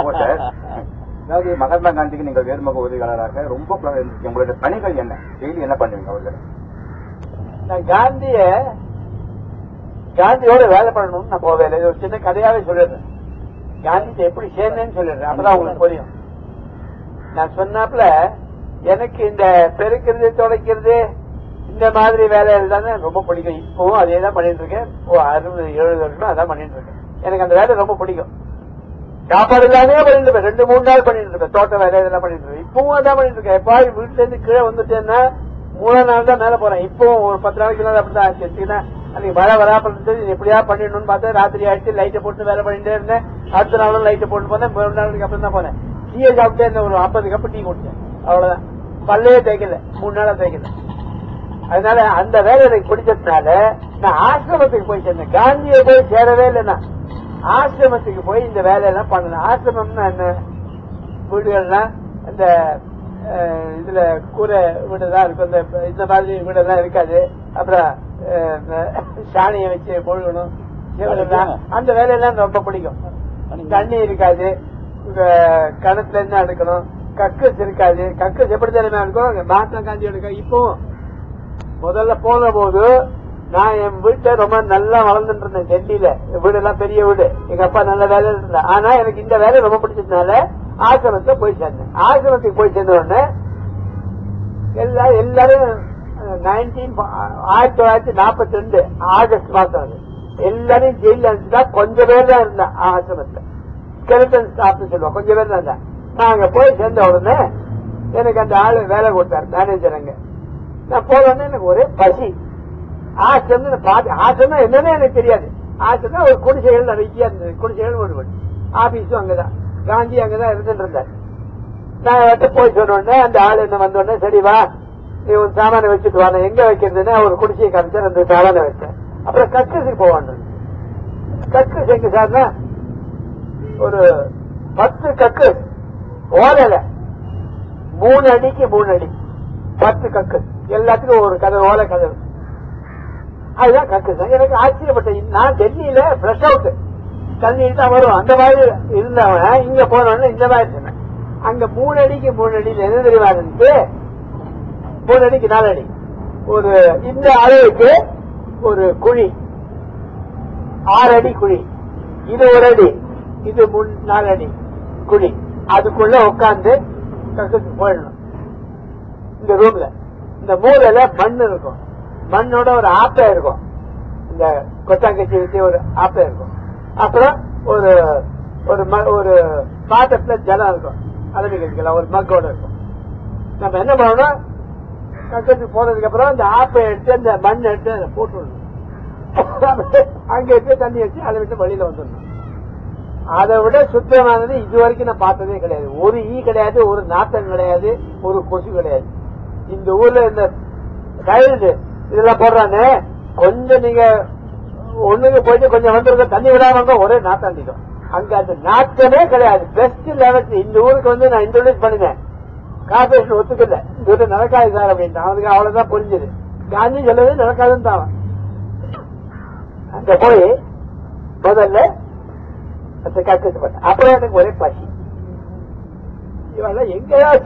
அதாவது மகாத்மா காந்திக்கு நீங்கள் வேறுமுக உதவியாளராக ரொம்ப உங்களுடைய பணிகள் என்ன, டெய்லி என்ன பண்ணுவீங்க அவர்கள்? நான் காந்தியோட வேலை பண்ணணும்னு நான் போவேன். இது ஒரு சின்ன கதையாவே சொல்லிடுறேன். காந்தி எப்படி சேர்ந்தேன்னு சொல்லிடுறேன், அப்பதான் உங்களுக்கு புரியும். நான் சொன்னாப்புல எனக்கு இந்த பெருக்கிறது, துடைக்கிறது, இந்த மாதிரி வேலைகள் தானே ரொம்ப பிடிக்கும். இப்பவும் அதே தான் பண்ணிட்டு இருக்கேன். 60-70 வருஷமா அதான் பண்ணிட்டு இருக்கேன். எனக்கு அந்த வேலை ரொம்ப பிடிக்கும். சாப்பாடு எல்லாமே பண்ணிட்டு இருப்பேன். 2-3 நாள் பண்ணிட்டு இருப்பேன். தோட்ட வேலை இதெல்லாம் பண்ணிட்டு இருக்கேன். இப்பவும் அதான் பண்ணிட்டு இருக்கேன். எப்பாவது வீட்டுல இருந்து கீழே வந்துட்டேன்னா 3 நாள் தான் மேல போறேன். இப்பவும் ஒரு 10 நாளைக்கு மேல அப்படிதான் ஆச்சு. அன்னைக்கு மழை வராப்ப எப்படியா பண்ணிடணும்னு பார்த்தா ராத்திரி ஆயிடுச்சு. லைட்டை போட்டு வேலை பண்ணிட்டே இருந்தேன். அடுத்த நாளும் லைட்டை போட்டு போனேன். 3 நாளுக்கு அப்புறம் தான் போனேன். டீயை சாப்பிட்டே இருந்தேன். ஒரு 50 கப்பு டீ குடிச்சேன், அவ்வளவுதான். பல்லையே தேய்க்கல, 3 நாளா தேய்க்கல. அதனால அந்த வேலை எனக்கு பிடிச்சதுனால நான் ஆசிரமத்துக்கு போய் சேர்ந்தேன். காந்தியை போய் சேரவே இல்லைன்னா ஆசிரமத்துக்கு போய் இந்த வேலையெல்லாம் பண்ணணும். ஆசிரமம்னா என்ன? வீடுகள்லாம் இந்த இதுல கூரை வீடுதான் இருக்கும். இந்த மாதிரி வீடெல்லாம் இருக்காது. அப்புறம் சாணியை வச்சு பொழுகணும், அந்த வேலையெல்லாம் ரொம்ப பிடிக்கும். தண்ணி இருக்காது, கிணத்துல இருந்து எடுக்கணும். கக்கஸ் இருக்காது. கக்கஸ் எப்படி தெரியுமா இருக்கும்? மகாத்மா காந்தி எடுக்க. இப்போ முதல்ல போன போது நான் என் வீட்டை ரொம்ப நல்லா வளர்ந்துட்டு இருந்தேன். டெல்லியில வீடெல்லாம் பெரிய வீடு. எங்க அப்பா நல்ல வேலையில இருந்தா. ஆனா எனக்கு இந்த வேலை ரொம்ப பிடிச்சதுனால ஆசிரமத்தை போய் சேர்ந்தேன். ஆசிரமத்துக்கு போய் சேர்ந்த உடனே எல்லாரும் 1942 ஆகஸ்ட் மாசம் அது எல்லாரும் ஜெயில இருந்துதான். கொஞ்சம் பேர் தான் இருந்தா ஆசிரமத்துல. ஸ்கெலட்டன் ஸ்டாஃப்னு சொல்லுவோம். கொஞ்சம் பேர் தான் இருந்தா. நான் அங்க போய் சேர்ந்த உடனே எனக்கு அந்த ஆளு வேலை கொடுத்தாரு, மேனேஜர். அங்க நான் போன உடனே எனக்கு ஒரே பசி. ஆசிரமம் ஆசிரமம் என்னன்னு எனக்கு தெரியாது. ஆசிரமம் ஒரு குடிசைகள் நிறைய இருந்தது. குடிசைகள் ஒரு ஆபீஸும் அங்கதான். காந்தி அங்கதான் இருந்துட்டு இருந்தார். நான் போய் சொன்ன உடனே அந்த ஆள் என்ன வந்த உடனே, சரி வா நீ ஒரு சாமான வச்சுட்டு வா. எங்க வைக்கிறதுன்னு ஒரு குடிசையை காமிச்சா அந்த சாமான வச்சேன். அப்புறம் கக்கஸுக்கு போவான். கக்கஸ் எங்க சார்னா ஒரு 10 கக்கஸ் ஓலையில 3 அடிக்கு 3 அடி 10 கக்கஸ், எல்லாத்துக்கும் ஒரு கதவு, ஓலை கதவு. அதுதான் கக்கஸ். எனக்கு ஆச்சரியப்பட்டேன். நான் டெல்லியில ஃப்ரெஷ் அவுட் தண்ணி தான் வரும், அந்த மாதிரி இருந்தவன் இங்க போனோன்னு இந்த மாதிரி சொன்னேன். அங்க 3 அடிக்கு 3 அடியில் எது தெரியுமா இருந்துச்சு? 3 அடிக்கு 4 அடி. ஒரு இந்த அளவுக்கு ஒரு குழி, 6 அடி குழி, இது 1 அடி, இது 4 அடி குழி. அதுக்குள்ள உட்காந்து கக்கத்துக்கு போயிடணும். இந்த ரூம்ல இந்த மூலையில மண் இருக்கும், மண்ணோட ஒரு ஆப்பை இருக்கும், இந்த கொட்டாங்கச்சி வச்சு ஒரு ஆப்பை இருக்கும். அப்புறம் ஒரு ஒரு பாத்திரத்துல ஜலம் இருக்கும், அளவிக்கலாம் ஒரு மக்கோட இருக்கும். நம்ம என்ன பண்ணணும், கக்கத்துக்கு போனதுக்கு அப்புறம் இந்த ஆப்பை எடுத்து அந்த மண் எடுத்து அதை போட்டு விடணும். அங்க எடுத்து தண்ணி வச்சு அதை விட்டு வெளியில வந்துடணும். அதை விட சுத்தமானது இது வரைக்கும் நான் பார்த்ததே கிடையாது. ஒரு ஈ கிடையாது, ஒரு நாத்தம் கிடையாது, ஒரு கொசு கிடையாது. இந்த ஊர்ல இந்த டைல்டு இதெல்லாம் போடுறானே, கொஞ்சம் நீங்க ஒண்ணுக்கு போயிட்டு கொஞ்சம் வந்துருக்க தண்ணி விடாம ஒரே நாத்தம் அடிக்கும். அங்க அந்த நாத்தமே கிடையாது. Best level. இந்த ஊருக்கு வந்து நான் இன்ட்ரோடியூஸ் பண்ணினேன், கார்பரேஷன் ஒத்துக்கல, இந்த ஊர்ல நடக்காது சார் அப்படின்ட்டு. அவனுக்கு அவ்வளவுதான் புரிஞ்சது. காந்தி சொல்லவே நடக்காதுன்னு தான். அங்க போய் முதல்ல கற்றுப்பட்டேன். அப்புறம் எனக்கு ஒரே பசி. இவெல்லாம்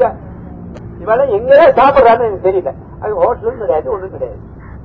எங்கேயா சாப்பிடறான்னு எனக்கு தெரியல. அது ஹோட்டலும் கிடையாது, ஒண்ணும் கிடையாது.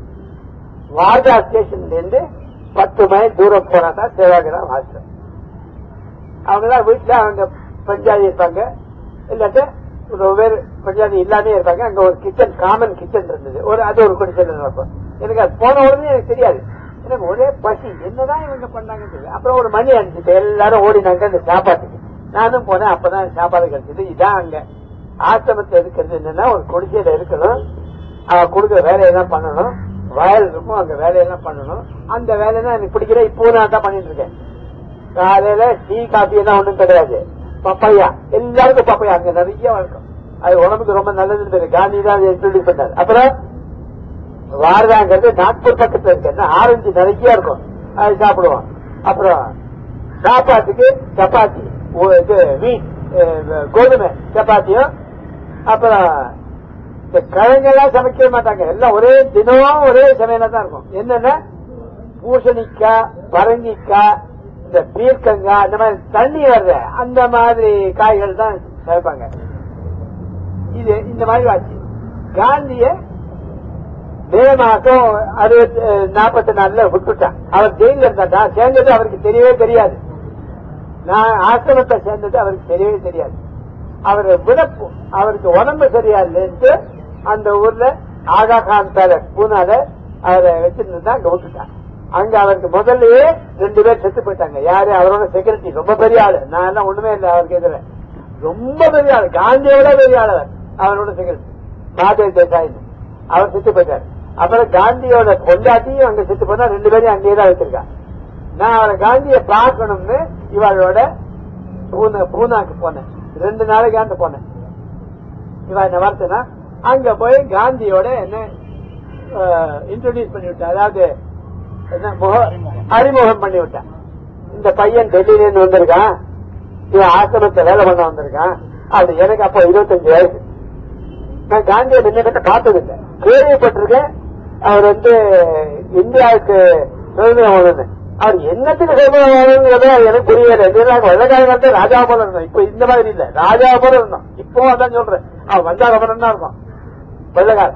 வார்டா ஸ்டேஷன்ல இருந்து 10 மைல் தூரம் போனா தான் சேவாகிராம் ஹாஸ்டல். அவங்கதான் வீட்டுல அவங்க பஞ்சாதி இருப்பாங்க, இல்லாட்ட வெவ்வேறு பஞ்சாதி இல்லாமே இருப்பாங்க. அங்க ஒரு கிச்சன், காமன் கிச்சன் இருந்தது, அது ஒரு குடிசையில் நடக்கும். எனக்கு அது போன உடனே எனக்கு தெரியாது. எனக்கு ஒரே பசி, என்னதான் இவங்க பண்ணாங்கன்னு தெரியும். அப்புறம் ஒரு மணி அடிச்சுட்டு எல்லாரும் ஓடினாங்க இந்த சாப்பாட்டுக்கு. நானும் போனேன், அப்பதான் சாப்பாடு கிடைச்சது. இதான் அங்க ஆசிரமத்தில் இருக்கிறது. என்னன்னா ஒரு குடிசையில இருக்கணும், கொடுக்குற வேலையெல்லாம் பண்ணணும், வயல் இருக்கும், அங்க வேலையெல்லாம் பண்ணணும். அந்த வேலையெல்லாம் எனக்கு பிடிக்கிற. இப்போ நான் தான் பண்ணிட்டு இருக்கேன். காலையில டீ காபி எல்லாம் ஒண்ணும் கிடையாது, பப்பையா, எல்லாருக்கும் பப்பையா அங்க நிறைய இருக்கும். அது உடம்புக்கு ரொம்ப நல்லதுன்னு பேரு. காந்தி தான் இன்ட்ரோடியூஸ் பண்ணாரு. அப்புறம் வாரதாங்கிறது நாக்பூர் பக்கத்துல இருக்கு, ஆரஞ்சு நிறைய இருக்கும், அது சாப்பிடுவோம். அப்புறம் சாப்பாட்டுக்கு சப்பாத்தி, வீட் கோதுமை சப்பாத்தியும். அப்புறம் இந்த கிழங்கெல்லாம் சமைக்கவே மாட்டாங்க, எல்லாம் ஒரே தினம் ஒரே சமையலா தான் இருக்கும். என்னன்னா பூசணிக்காய், பரங்கிக்காய், இந்த பீர்க்கங்காய், இந்த மாதிரி தண்ணி வர்ற அந்த மாதிரி காய்கள் தான் சமைப்பாங்க. இது இந்த மாதிரி ஆச்சு. காந்திய மே மாசம் 44 விட்டுட்டான். அவர் ஜெயில இருந்தா. சேர்ந்தது அவருக்கு தெரியவே தெரியாது. நான் ஆசிரமத்தை சேர்ந்தது அவருக்கு தெரியவே தெரியாது. அவரை விடப்பு அவருக்கு உடம்பு சரியா இல்லைன்ட்டு அந்த ஊர்ல ஆகா கான் பேலஸ் பூனால அவரை வச்சிருந்தா அங்க விட்டுட்டான். அங்க அவருக்கு முதல்லயே 2 பேர் செத்து போயிட்டாங்க. யாரு? அவரோட செக்யூரிட்டி, ரொம்ப பெரிய ஆளு. நான் எல்லாம் ஒண்ணுமே இல்லை அவருக்கு எதிர. ரொம்ப பெரிய ஆளு, காந்தியோட பெரிய ஆளு அவரோட செக்யூரிட்டி, மாதேவ் தேசாய். அவர் செத்து போயிட்டாரு. அப்புறம் காந்தியோட பொண்டாட்டியும் அங்க செத்து போனா 2 பேரையும் அங்கேயேதான் வச்சிருக்கான். நான் அவரை காந்திய பார்க்கணும்னு இவளோட பூனாக்கு போனேன். 2 நாளைக்கு போனேன். இவ என்ன வார்த்தைனா அங்க போய் காந்தியோட என்ன இன்ட்ரோடியூஸ் பண்ணி விட்டேன். அதாவது அறிமுகம் பண்ணி விட்டேன். இந்த பையன் டெல்லியில இருந்து வந்திருக்கான், இவன் ஆசிரமத்தை வேலை பண்ண வந்திருக்கான். அது எனக்கு அப்ப 25 வயசு. நான் காந்தியை முன்ன பார்த்ததில்லை, கேள்விப்பட்டிருக்கேன். அவர் இந்தியாவுக்கு சுதந்திரம் வேணும்னு. அவர் என்னத்துக்கு சுதந்திரம் வேணுங்கிறத எனக்கு புரியல. வெள்ளக்காரங்க ராஜா போல இருந்தோம், இப்ப இந்த மாதிரி இல்ல, ராஜா போல இருந்தோம். இப்போ அதான் சொல்றேன், அவன் வந்தா ரொம்ப தான் இருக்கும் வெள்ளக்காரன்.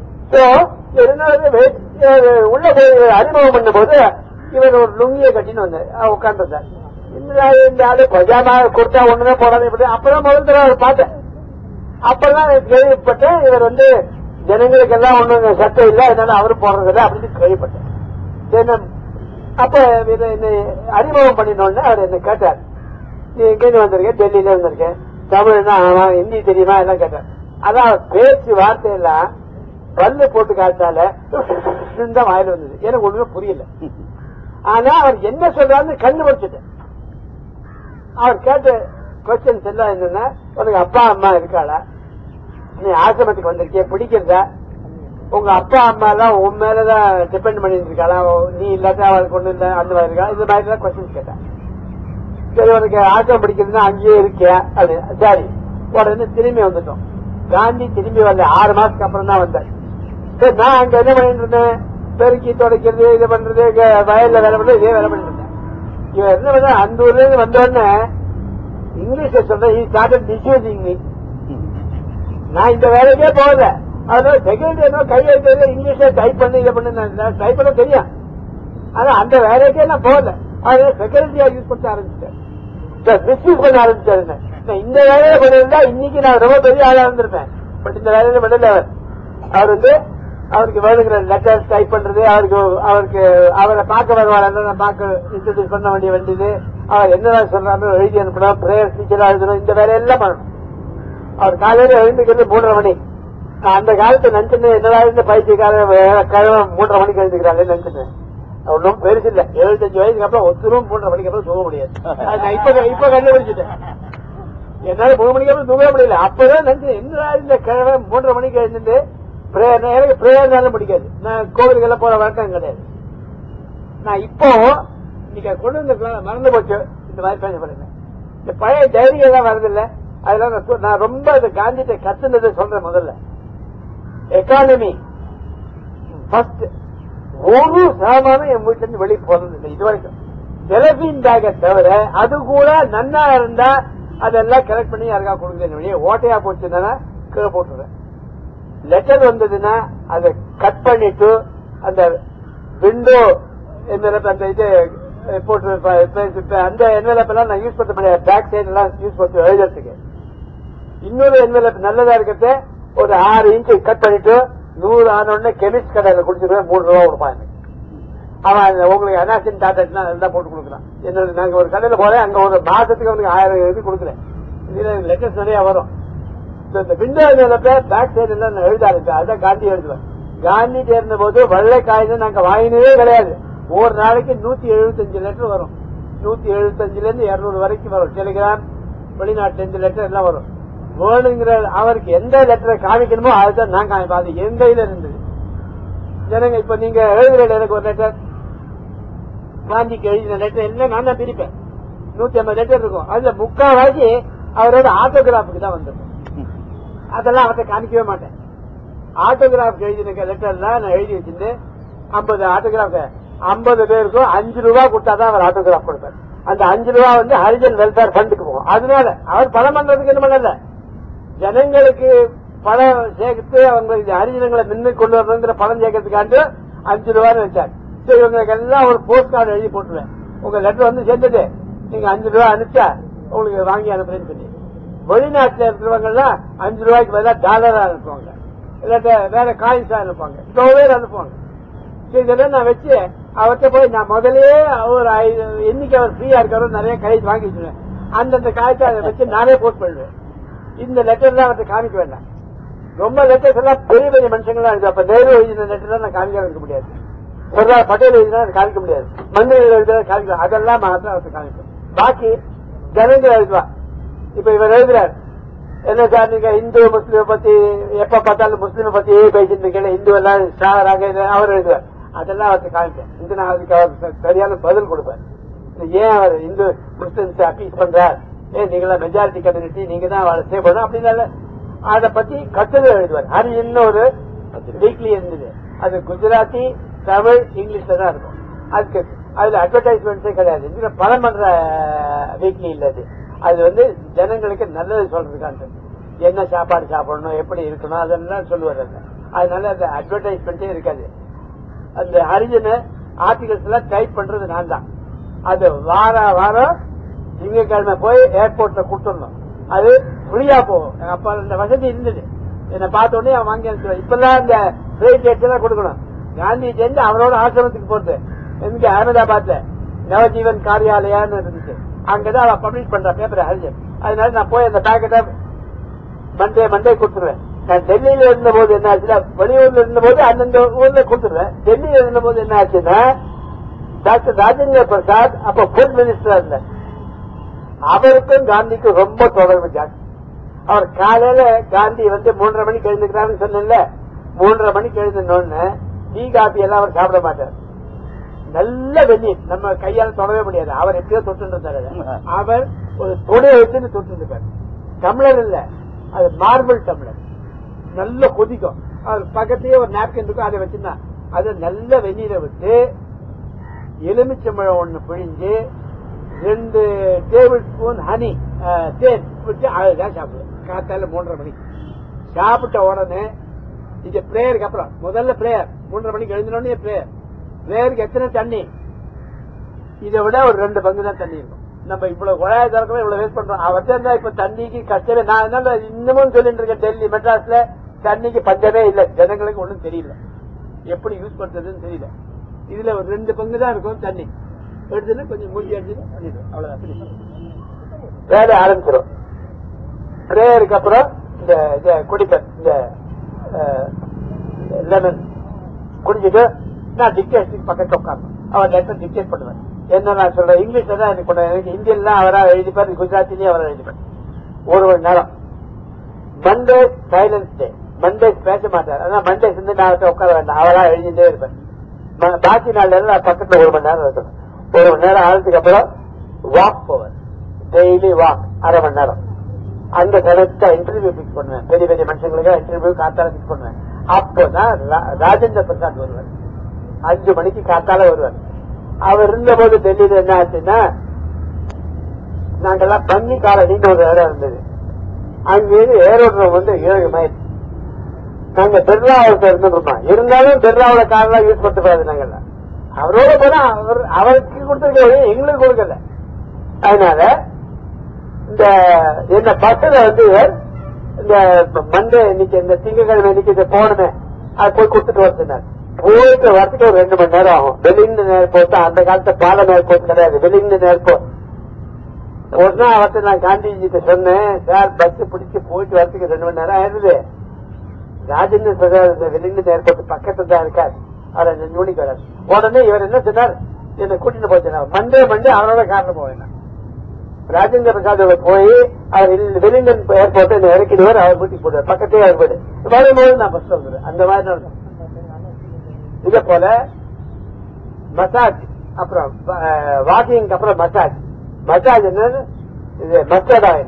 உள்ள போய் அறிமுகம் பண்ணும் போது இவர் ஒரு லுங்கிய கட்டின்னு வந்து உட்காந்துருந்தார். இந்த ஆளு பஜாமா கொடுத்தா ஒண்ணுதான் போடாது. அப்பதான் முதல் தடவை பார்த்தேன். அப்பதான் கேள்விப்பட்டேன் இவர் ஜனங்களுக்கு எல்லாம் ஒண்ணு சட்டம் இல்லை, அதனால அவரு போடுறதில்ல அப்படின்னு கேள்விப்பட்டேன். அப்ப என்னை அறிமுகம் பண்ணினோன்னு அவர் என்ன கேட்டார், நீ எங்க வந்திருக்கேன்? டெல்லியில வந்திருக்கேன். தமிழ்னா ஆமா, ஹிந்தி தெரியுமா எல்லாம் கேட்டார். அதான் பேச்சு வார்த்தையெல்லாம் பல்லு போட்டு காட்டால தான் வாயில வந்தது. எனக்கு ஒண்ணுமே புரியல. ஆனா அவர் என்ன சொல்றாருன்னு கண்டுபிடிச்சிட்டேன். அவர் கேட்ட கொஸ்டின்ஸ் எல்லாம் என்னன்னா, உனக்கு அப்பா அம்மா இருக்காளா? நீ ஆசிரமத்துக்கு வந்திருக்கிய, பிடிக்கிறதா? உங்க அப்பா அம்மா எல்லாம் உன் மேலதான் டிபெண்ட் பண்ணிட்டு இருக்காளா? நீ இல்லாட்டா அவளுக்கு ஒண்ணு இல்ல, அந்த மாதிரி இருக்கா? இந்த மாதிரி எல்லாம் கொஸ்டின்ஸ் கேட்டேன். சரி, உனக்கு ஆசிரம் பிடிக்கிறதுன்னா அங்கேயே இருக்கியா? அது சரி. உடனே திரும்பி வந்துட்டோம். காந்தி திரும்பி வரல, 6 மாசத்துக்கு அப்புறம் தான் வந்தார். சரி, நான் அங்க என்ன பண்ணிட்டு இருந்தேன், பெருக்கி துடைக்கிறது, இது பண்றது, வயல்ல வேலை பண்றது, இதே வேலை பண்ணிட்டு இருந்தேன். இவன் என்ன பண்ண, அந்த ஊர்ல இருந்து வந்த உடனே இங்கிலீஷ்ல சொல்றேன், he started misusing me. நான் இந்த வேலைக்கே போகல, அதனால செக்ரட்டரி கையெழுத்து இங்கிலீஷ்ல டைப் பண்ணி இதை பண்ணு டைப் பண்ண தெரியும். ஆனா அந்த வேலைக்கே நான் போகல. அதனால செக்ரட்டரியா யூஸ் பண்ண ஆரம்பிச்சிட்டேன், மிஸ்யூஸ் பண்ண ஆரம்பிச்சாரு. இந்த வேலையை பண்ணிருந்தா இன்னைக்கு நான் ரொம்ப பெரிய ஆளா இருந்திருப்பேன். பட் இந்த வேலையில பண்ணல. அவர் அவருக்கு வேணுங்கிற லெட்டர் டைப் பண்றது, அவருக்கு அவரை பார்க்க வருவாள் பார்க்க இன்ட்ரோடியூஸ் பண்ண வேண்டியது, அவர் என்னதான் சொல்றாரு எழுதி அனுப்பணும், பிரேயர் ஸ்பீச்செல்லாம் எழுதணும், இந்த வேலையெல்லாம் பண்ணணும். அவர் காலையில எழுந்துக்கிறது 3:30 மணி. அந்த காலத்து நினைச்சுன்னு என்னதான் பயிற்சிக்கார கிழமை 3:30 மணிக்கு எழுந்துக்கிறாங்க நினைச்சுன்னு. ஒன்றும் பெருசு இல்ல. 75 வயசுக்கு அப்புறம் ஒருத்தரும் 3:30 மணிக்கு அப்புறம் தூங்க முடியாது. இப்ப கண்டுபிடிச்சிட்டேன். என்னால 3 மணிக்கு அப்புறம் தூங்க முடியல. அப்பதான் நினைச்சு என்னடா இந்த கிழமை 3:30 மணிக்கு எழுந்துட்டு எனக்கு பிரேயர்னாலும் பிடிக்காது. நான் கோவிலுக்கெல்லாம் போற வழக்கம் கிடையாது. நான் இப்போ இன்னைக்கு கொண்டு வந்து மறந்து போச்சு இந்த மாதிரி பேசப்படுங்க. இந்த பழைய டைரி எல்லாம் வரதில்லை. அதெல்லாம் நான் ரொம்ப அந்த காந்திட்ட கத்துனதை சொல்றேன். முதல்ல எக்கானமி ஃபர்ஸ்ட் ஒரு சாமானும் என் வீட்டுல இருந்து வெளியே போறது இல்லை இது வரைக்கும். ஜெலபின் பேக்கை தவிர அது கூட நன்னா இருந்தா அதெல்லாம் கரெக்ட் பண்ணி யாருக்கா கொடுக்குறேன். ஓட்டையா போச்சுன்னா கீழே போட்டுறேன். லெட்டர் வந்ததுன்னா அதை கட் பண்ணிட்டு அந்த விண்டோ என்வெலப் அந்த இது போட்டு அந்த என்வெலப் எல்லாம் நான் யூஸ் பண்ண முடியாது. பேக் சைடு எல்லாம் யூஸ் பண்ணி எழுதுறதுக்கு இன்னொரு என்வெலப் நல்லதா இருக்கிறத ஒரு 6 இன்ச்சு கட் பண்ணிட்டு 100 ஆனோடனே கெமிஸ்ட் கடையில குடிச்சிருவேன். 3 ரூபா கொடுப்பான். அவன் உங்களுக்கு அனாசின் டாக்டர்னா அதுதான் போட்டு கொடுக்குறான். என்னோட நாங்க ஒரு கடையில போறேன், அங்க ஒரு மாசத்துக்கு அவனுக்கு 1000 எழுதி கொடுக்குறேன். இதுல லெட்டர்ஸ் நிறைய வரும். இந்த விண்டோ பேக் சைடு எல்லாம் நான் எழுத ஆரம்பிச்சேன். அதுதான் காந்தி எழுதுவேன். காந்தி சேர்ந்த போது வெள்ளை காயின்னு நாங்க வாங்கினதே கிடையாது. ஒரு நாளைக்கு 175 லெட்டர் வரும். 175ல இருந்து 200 வரைக்கும் வரும். டெலிகிராம், வெளிநாட்டுல இருந்து லெட்டர் எல்லாம் வரும். வேணுங்கிற அவருக்கு எந்த லெட்டரை காமிக்கணுமோ அதுதான் நான் காமிப்பேன். அது என் கையில இருந்தது. ஜனங்க இப்ப நீங்க எழுதுற எனக்கு ஒரு லெட்டர், காந்திக்கு எழுதின லெட்டர் எல்லாம் நான் தான் பிரிப்பேன். 150 லெட்டர் இருக்கும். அதுல 3/4 அவரோட ஆட்டோகிராஃபுக்கு தான் வந்திருக்கும். அதெல்லாம் அவர்கிட்ட காமிக்கவே மாட்டேன். ஆட்டோகிராஃப் எழுதின லெட்டர் தான் நான் எழுதி வச்சிருந்து 50 ஆட்டோகிராஃப் 50 பேருக்கும் 5 ரூபா கொடுத்தாதான் அவர் ஆட்டோகிராஃப் கொடுப்பார். அந்த 5 ரூபா ஹரிஜன் வெல்ஃபேர் ஃபண்டுக்கு போகும். அதனால அவர் பணம் பண்றதுக்கு என்ன பண்ணல, ஜனங்களுக்கு பணம் சேர்த்து அவங்க ஹரிஜனங்களை மின்னு கொண்டு வரணுங்கிற பணம் சேர்க்கறதுக்காண்டு 5 ரூபான்னு வச்சார். சரி, இவங்களுக்கு எல்லாம் ஒரு போஸ்ட் கார்டு எழுதி போட்டுருவேன். உங்க லெட்டர் சேர்ந்தது, நீங்க 5 ரூபா அனுப்பிச்சா உங்களுக்கு வாங்கி அனுப்புறேன்னு சொல்லி. வெளிநாட்டுல இருக்கிறவங்க எல்லாம் 5 ரூபாய்க்கு பதிலாக டாலரா அனுப்புவாங்க, இல்லாட்ட வேற காயின்ஸா அனுப்புவாங்க, பேர் அனுப்புவாங்க. இதெல்லாம் நான் வச்சு அவர்கிட்ட போய் நான் முதலே ஒரு என்னைக்கு அவர் ஃப்ரீயா இருக்காரோ நிறைய கைது வாங்கி வச்சுருவேன். அந்தந்த காய்ச்சல் அதை வச்சு நானே போஸ்ட் பண்ணுவேன். இந்த லெட்டர் தான் அவர்கிட்ட காமிக்க வேண்டாம். ரொம்ப லெட்டர்ஸ் எல்லாம் பெரிய பெரிய மனுஷங்களா இருக்கு. அப்ப நேரு எழுதின லெட்டர் நான் காமிக்க வைக்க முடியாது, சர்தார் பட்டேல் எழுதினா காமிக்க முடியாது, மந்திரிகள் எழுதினா காமிக்கலாம். அதெல்லாம் மாத்திரம் அவர்கிட்ட காமிப்பேன். பாக்கி ஜனங்கள் எழுதுவா. இப்ப இவர் எழுதுறாரு, என்ன சார் நீங்க இந்து முஸ்லீமை பத்தி எப்ப பார்த்தாலும் முஸ்லீமை பத்தி பேசிட்டு இருக்கீங்க, இந்து எல்லாம் சாகராக அவர் எழுதுவார். அதெல்லாம் அவருக்கு காமிப்பேன். இந்த நான் அதுக்கு அவர் சரியான பதில் கொடுப்பேன். ஏன் அவர் இந்து முஸ்லிம்ஸ் அப்பீஸ் பண்றார், ஏன் நீங்களா மெஜாரிட்டி கம்யூனிட்டி, நீங்க தான் அவரை சேவ் பண்ணணும் அப்படின்னால அதை பத்தி கட்டுரை எழுதுவார். அது இன்னொரு வீக்லி இருந்தது. அது குஜராத்தி, தமிழ், இங்கிலீஷ்ல தான் இருக்கும். அதுக்கு அதுல அட்வர்டைஸ்மெண்ட்ஸே கிடையாது. இதுல பணம் பண்ற வீக்லி இல்லது. அது ஜனங்களுக்கு நல்லது சொல்றதுக்கான என்ன சாப்பாடு சாப்பிடணும், எப்படி இருக்கணும், அதெல்லாம் சொல்லுவார். அதனால அந்த அட்வர்டைஸ்மெண்டே இருக்காது. அந்த ஹரிஜன ஆர்டிகல்ஸ் எல்லாம் டைப் பண்றது நான் தான். அது வாரம் திங்கட்கிழமை போய் ஏர்போர்ட்ல கொடுத்துடணும். அது ஃப்ரீயா போகும். அப்ப அந்த வசதி இருந்தது. என்னை பார்த்த உடனே அவன் வாங்கி அனுப்பிடுவான். இப்பெல்லாம் அந்த பிளைட் எல்லாம் கொடுக்கணும். காந்தி சேர்ந்து அவரோட ஆசிரமத்துக்கு போறது எங்க அகமதாபாத்ல நவஜீவன் காரியாலயான்னு இருந்துச்சு. அங்கதான் அவன் பப்ளிஷ் பண்ற பேப்பர் ஹரிஜன். அதனால நான் போய் அந்த பேக்கெட்டை மண்டே கொடுத்துருவேன். நான் டெல்லியில இருந்த போது என்ன ஆச்சுன்னா, வெளியூர்ல இருந்த போது அந்தந்த ஊர்ல கொடுத்துருவேன். டெல்லியில இருந்த போது என்ன ஆச்சுன்னா, டாக்டர் ராஜேந்திர பிரசாத் அப்ப ஃபுட் மினிஸ்டரா இருந்த, அவருக்கும் காந்திக்கும் ரொம்ப தொடர்பு ஜாஸ்தி. அவர் காலையில காந்தி 3:30 மணிக்கு எழுந்துக்கிறாருன்னு சொன்ன, 3:30 மணிக்கு எழுந்தோன்னு டீ காபி எல்லாம் அவர் சாப்பிட மாட்டார். நல்ல வெந்நீர் நம்ம கையால தொடவே முடியாது. அவர் எப்படியோ தொட்டு இருந்தாரு. அவர் ஒரு தொடைய வச்சுன்னு தொட்டு இருப்பார். டம்ளர் இல்ல, அது மார்பிள் டம்ளர், நல்ல கொதிக்கும். அவர் பக்கத்தையே ஒரு நாப்கின் இருக்கும், அதை வச்சுன்னா அது நல்ல வெந்நீரை விட்டு எலுமிச்சம்பழம் 1 பிழிஞ்சு 2 டேபிள் ஸ்பூன் ஹனி தேன் விட்டு அதுதான் சாப்பிடுவேன். காத்தால 3:30 மணிக்கு சாப்பிட்ட உடனே இங்க பிரேயருக்கு அப்புறம் முதல்ல பிரேயர் 3:30 மணிக்கு எழுந்தினோடனே பிரேயருக்கு எத்தனை தண்ணி? இதை விட ஒரு 2 பங்கு தான் தண்ணி இருக்கும். நம்ம இவ்வளவு குழாய திறக்கவே இவ்வளவு வேஸ்ட் பண்றோம். அவர்கிட்ட இருந்தா இப்ப தண்ணிக்கு கஷ்டமே. நான் என்ன இன்னமும் சொல்லிட்டு இருக்கேன், டெல்லி மெட்ராஸ்ல தண்ணிக்கு பஞ்சமே இல்லை. ஜனங்களுக்கு ஒண்ணும் தெரியல, எப்படி யூஸ் பண்றதுன்னு தெரியல. இதுல ஒரு 2 பங்கு தான் இருக்கும் தண்ணி. எடுத்துன்னு கொஞ்சம் மூஞ்சி அடிச்சுட்டு பண்ணிடுவோம், அவ்வளவுதான். வேலை ஆரம்பிச்சிடும். பிரேயருக்கு அப்புறம் இந்த குடிப்பேன், இந்த லெமன் குடிச்சிட்டு நான் டிக்டேஷனுக்கு பக்கத்துல உட்காரணும். அவர் லெட்டர் டிக்டேட் பண்ணுவேன். என்ன நான் சொல்றேன் இங்கிலீஷ்ல தான் எனக்கு பண்ண, எனக்கு ஹிந்தியில அவரா எழுதிப்பார், குஜராத்திலேயே அவரா எழுதிப்பார். 1 மணி நேரம். மண்டே சைலன்ஸ் டே, மண்டேஸ் பேச மாட்டார். அதான் மண்டேஸ் வந்து நான் உட்கார வேண்டாம், அவரா எழுதிட்டே இருப்பேன். பாக்கி நாள்ல நான் பக்கத்துல 1 மணி நேரம் இருக்கணும். 1 மணி நேரம் ஆனதுக்கு அப்புறம் வாக் போவேன், டெய்லி வாக் 1/2 மணி நேரம். அந்த கரெக்டா இன்டர்வியூ பிக்ஸ் பண்ணுவேன், பெரிய பெரிய மனுஷங்களுக்கு இன்டர்வியூ காத்தால பிக்ஸ் பண்ணுவேன். அப்போதான் ராஜேந்திர பிரசாத் வருவார், 5 மணிக்கு காத்தால வருவார். அவர் இருந்த போது டெல்லியில என்ன ஆச்சுன்னா, நாங்கெல்லாம் பன்னி காலனின்னு ஒரு இடம் இருந்தது. அங்கிருந்து ஏரோட்ரம் வந்து 7 மைல். நாங்க பெர்ராவத்தை இருந்துருமா, இருந்தாலும் பெர்ராவோட காரெல்லாம் யூஸ் பண்ணக்கூடாது. நாங்கெல்லாம் அவரோட போனா அவருக்கு கொடுத்துருக்க, எங்களுக்கு கொடுக்கல. அதனால இந்த என்ன பஸ்ல வந்து இந்த மண்டே இன்னைக்கு இந்த திங்கக்கிழமை இன்னைக்கு இதை போனமே அது போய் கொடுத்துட்டு வரதுனால போயிட்டு வரதுக்கு ஒரு 2 மணி நேரம் ஆகும். வெலிங்டன் ஏர்போர்ட் அந்த காலத்து பாலம் ஏர்போர்ட் கிடையாது, வெலிங்டன் ஏர்போர்ட். ஒரு நாள் அவர்கிட்ட நான் காந்திஜிட்ட சொன்னேன், சார் பஸ் பிடிச்சு போயிட்டு வரதுக்கு 2 மணி நேரம் ஆயிடுது. ராஜேந்திர பிரசாத் வெலிங்டன் ஏர்போர்ட் பக்கத்துல தான் இருக்காரு, அவர் 5 மணிக்கு வராது. உடனே இவர் என்ன சொன்னார், என்னை கூட்டிட்டு போச்சுனார். மண்டே அவரோட காரணம் போவேன். ராஜேந்திர பிரசாதோட போய் அவர் வெலிங்டன் ஏர்போர்ட் என்ன இறக்கிடுவார், அவர் வீட்டுக்கு போடுவார், பக்கத்தே அவர் வீடு. வரும்போது நான் பஸ் வந்துடுவேன். அந்த மாதிரி நடக்கும். இதே போல மசாஜ், அப்புறம் வாக்கிங், அப்புறம் மசாஜ். மசாஜ் என்னது, இது மஸ்டர்ட் ஆயில்,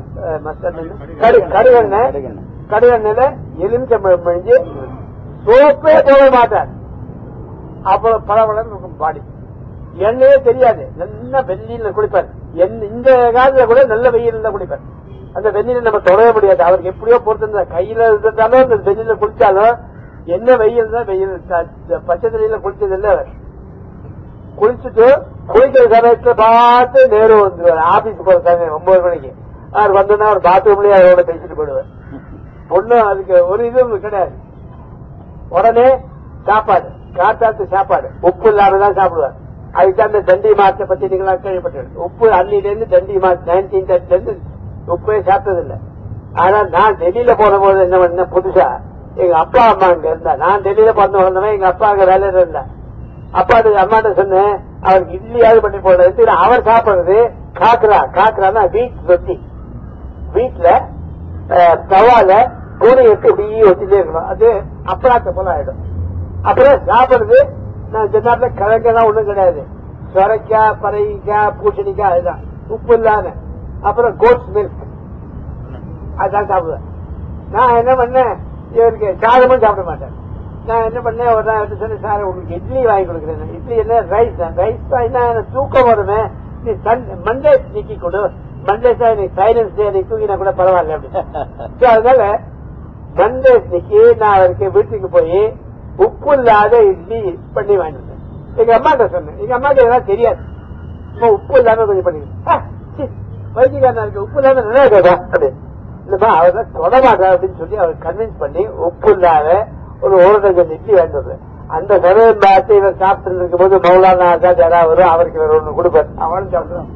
கடுகெண்ணெயில எலுமிச்சம்பழம் பிழிஞ்சு சோப்பே போட மாட்டார். அவ்வளவு பரவலன்னு இருக்கும் பாடி. எண்ணெயே தெரியாது, நல்லா வெந்நீர்ல குளிப்பார். இந்த காலத்துல கூட நல்ல வெயில் தான் குளிப்பார். அந்த வெந்நீரை நம்ம தொடர முடியாது, அவருக்கு எப்படியோ பொறுத்து கையில இருந்தாலும் அந்த வெந்நீர்ல குளிச்சாலும் என்ன வெயில் தான் வெயில். பச்சை தண்ணியில குளிச்சது இல்ல. குளிச்சுட்டு குளிக்கிற சமயத்துல பார்த்து நேரம் வந்துருவார். ஆபீஸ் போற சமயம் 9 மணிக்கு அவர் வந்தோன்னா அவர் பாத்ரூம்லயே அவரோட பேசிட்டு போயிடுவார். ஒன்னும் அதுக்கு ஒரு இதுவும் கிடையாது. உடனே சாப்பாடு, காத்தாத்து சாப்பாடு உப்பு இல்லாம தான் சாப்பிடுவார். அதுக்கு அந்த தண்டி மார்ச்சை பத்தி நீங்களா கேள்விப்பட்டு, உப்பு அன்னில இருந்து தண்டி மார்ச் 1930 இருந்து உப்பே சாப்பிட்டது இல்லை. ஆனா நான் டெல்லியில போன போது என்ன பண்ண, புதுசா எங்க அப்பா அம்மா அங்க இருந்தா, நான் டெல்லியில பிறந்து வந்தவன், எங்க அப்பா அங்க வேலையில இருந்தா. அம்மாட்ட சொன்னேன், அவருக்கு இட்லியாவது பண்ணி போடுறது. அவர் சாப்பிடுறது காக்கரான்னா வீட் ரொட்டி, வீட்டுல தவால பூனை எடுத்து இப்படி வச்சுட்டே இருக்கணும், அது அப்பளாத்த போல ஆயிடும். அப்புறம் சாப்பிடுறது நான் சொன்னாப்ல கிழங்கெல்லாம் ஒண்ணும் கிடையாது, சொரைக்காய், பறைக்காய், பூசணிக்காய், அதுதான் உப்பு இல்லாம. அப்புறம் கோட்ஸ் மில்க், அதுதான் சாப்பிடுவேன். நான் என்ன பண்ணேன், இவருக்கு சாதமும் சாப்பிட மாட்டேன். நான் என்ன பண்ணேன், ஒரு நாள் சொன்னேன், சார் உங்களுக்கு இட்லி வாங்கி கொடுக்குறேன். இட்லி என்ன, ரைஸ் தான். ரைஸ் தான் என்ன தூக்கம் வருமே, நீ மண்டே நீக்கி கொடு, மண்டே தான் எனக்கு சைலன்ஸ் டே, நீ தூங்கினா கூட பரவாயில்ல அப்படின்னு. அதனால மண்டே இன்னைக்கு நான் அவருக்கு வீட்டுக்கு போய் உப்பு இல்லாத இட்லி பண்ணி வாங்கிட்டு எங்க அம்மாட்ட சொன்னேன். எங்க அம்மாட்ட எதாவது தெரியாது, உப்பு இல்லாம கொஞ்சம் பண்ணிக்கிறேன். வைத்தியக்காரனா இருக்கு, உப்பு இல்லாம நல்லா இருக்கா அப்படி இல்லப்பா, அவர் தான் தொட மாட்டா அப்படின்னு சொல்லி அவர் கன்வின்ஸ் பண்ணி உப்பு இல்லாத ஒரு டஜன் இட்லி வாங்கிட்டு வருவேன். அந்த சமயம் பார்த்து இவர் சாப்பிட்டு இருக்கும் போது மௌலானா ஆசாத் யாராவது வரும், அவருக்கு இவர் ஒண்ணு கொடுப்பார், அவனும் சாப்பிடுவோம்.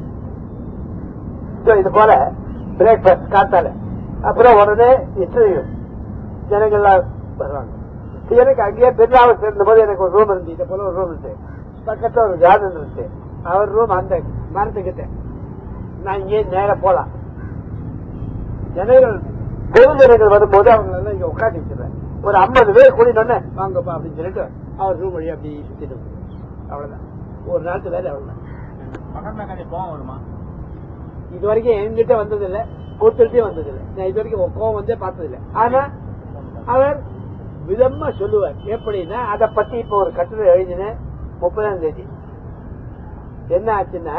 இது போல பிரேக்பாஸ்ட் காத்தால. அப்புறம் உடனே இன்டர்வியூ, ஜனங்கள்லாம் வருவாங்க. எனக்கு அங்கேயே பெருநாளை சேர்ந்த போது எனக்கு ஒரு ரூம் இருந்துச்சு, இதை போல ஒரு ரூம் இருந்துச்சு. பக்கத்துல ஒரு கார்டன் இருந்துச்சு, அவர் ரூம் அந்த மரத்துக்கிட்ட. நான் இங்கே நேர போலாம். ஜனங்கள் பொது ஜனங்கள் வரும்போது அவங்க எல்லாம் இங்க உட்காந்து வச்சிருவேன். ஒரு 50 பேர் கூட்டினோன்னு வாங்கப்பா அப்படின்னு சொல்லிட்டு அவர் ரூம் வழியா அப்படி சுத்திட்டு அவ்வளவுதான். ஒரு நாட்டு வேலை அவ்வளவுதான். மகாத்மா காந்தி கோவம் வருமா? இது வரைக்கும் என்கிட்ட வந்ததில்லை, ஒருத்தருக்கே வந்ததில்லை. நான் இது வரைக்கும் கோவம் வந்தே பார்த்ததில்லை. ஆனா அவர் விதமா சொல்லுவார். எப்படின்னா, அதை பத்தி இப்ப ஒரு கட்டுரை எழுதினேன் 30ஆம் தேதி. என்ன ஆச்சுன்னா,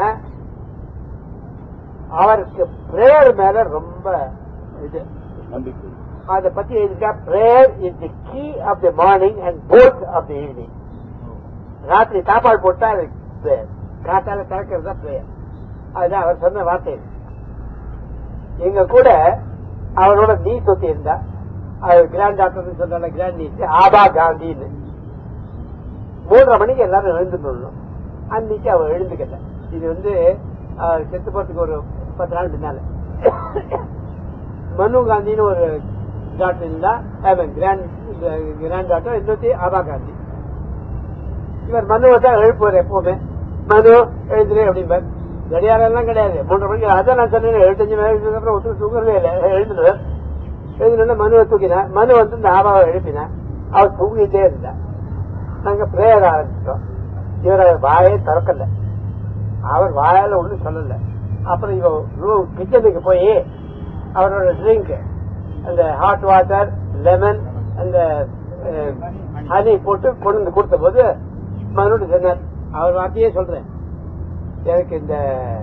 அவருக்கு பிரேயர் மேல ரொம்ப இது அதை பத்தி எழுதிருக்கா, prayer is the key of the morning and bolt of the evening. ராத்திரி சாப்பாடு போட்டா அது பிரேயர், காத்தால திறக்கிறது தான் பிரேயர். அதுதான் அவர் சொன்ன வார்த்தை. எங்க கூட அவரோட நீ சொத்தி இருந்தா, அவர் கிராண்ட் டாக்டர் சொல்ற கிராண்ட் நீ ஆபா காந்தின்னு 3:30 மணிக்கு எல்லாரும் எழுந்துடணும். அன்னைக்கு அவர் எழுந்துக்கல. இது அவர் செத்து போறதுக்கு ஒரு 10 நாள் முன்னால. மனு காந்தின்னு ஒரு டாக்டர் இருந்தா, கிராண்ட் டாக்டர், இன்னொத்தி ஆபா காந்தி. இவர் மனுவை தான் எழுப்புவார் எப்பவுமே. மனு எழுதுறேன் அப்படிம்பார். கடியாரம் எல்லாம் கிடையாது. 3:30 மணிக்கு அதான் நான் சொன்னேன், 75 மணிக்கு அப்புறம் ஒருத்தர் தூங்குறதே இல்லை. எழுதுனவர் எழுதுனா மனுவை தூக்கினேன். மனு இந்த ஆபாவை எழுப்பினேன். அவர் தூங்கிட்டே இருந்தா. நாங்க பிரேயர் ஆரம்பிச்சிட்டோம். இவரை வாயே திறக்கல, அவர் வாயால ஒண்ணும் சொல்லல. அப்புறம் இவ கிச்சனுக்கு போய் அவரோட ட்ரிங்க், அந்த ஹாட் வாட்டர், லெமன், அந்த ஹனி போட்டு கொண்டு கொடுத்த போது மறுபடியும் சொன்னார். அவர் வார்த்தையே சொல்றேன், எனக்கு இந்த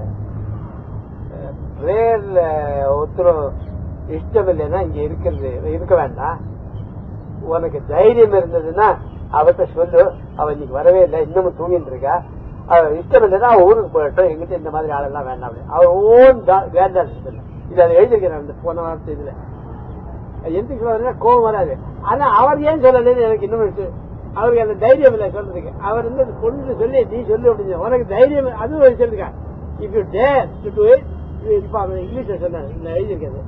பிரேயர்ல ஒருத்தரும் இஷ்டம் இல்லைன்னா இங்க இருக்க வேண்டாம். உனக்கு தைரியம் இருந்ததுன்னா அவர்கிட்ட சொல்லு, அவ இன்னைக்கு வரவே இல்லை, இன்னமும் தூங்கிட்டு இருக்கா. அவர் இஷ்டம் இல்லைன்னா ஊருக்கு போயிட்டோம், எங்கிட்ட இந்த மாதிரி ஆளெல்லாம் வேண்டாம். அவர் ஓன் கிராண்ட் இது அதை எழுதிருக்கிறேன் அந்த போன வார்த்தை. இதுல எந்த சொல்ல கோபம் வராது. ஆனா அவர் ஏன் சொல்லலன்னு எனக்கு இன்னும் அவருக்கு அந்த தைரியம் இல்லை சொல்றதுக்கு. அவர் பொண்ணு சொல்லி நீ சொல்லு அப்படின்னு உனக்கு தைரியம் அதுவும் வச்சிருக்கா. If you dare to do it, இப்ப இங்கிலீஷ்ல சொன்னாரு எழுதியிருக்காரு.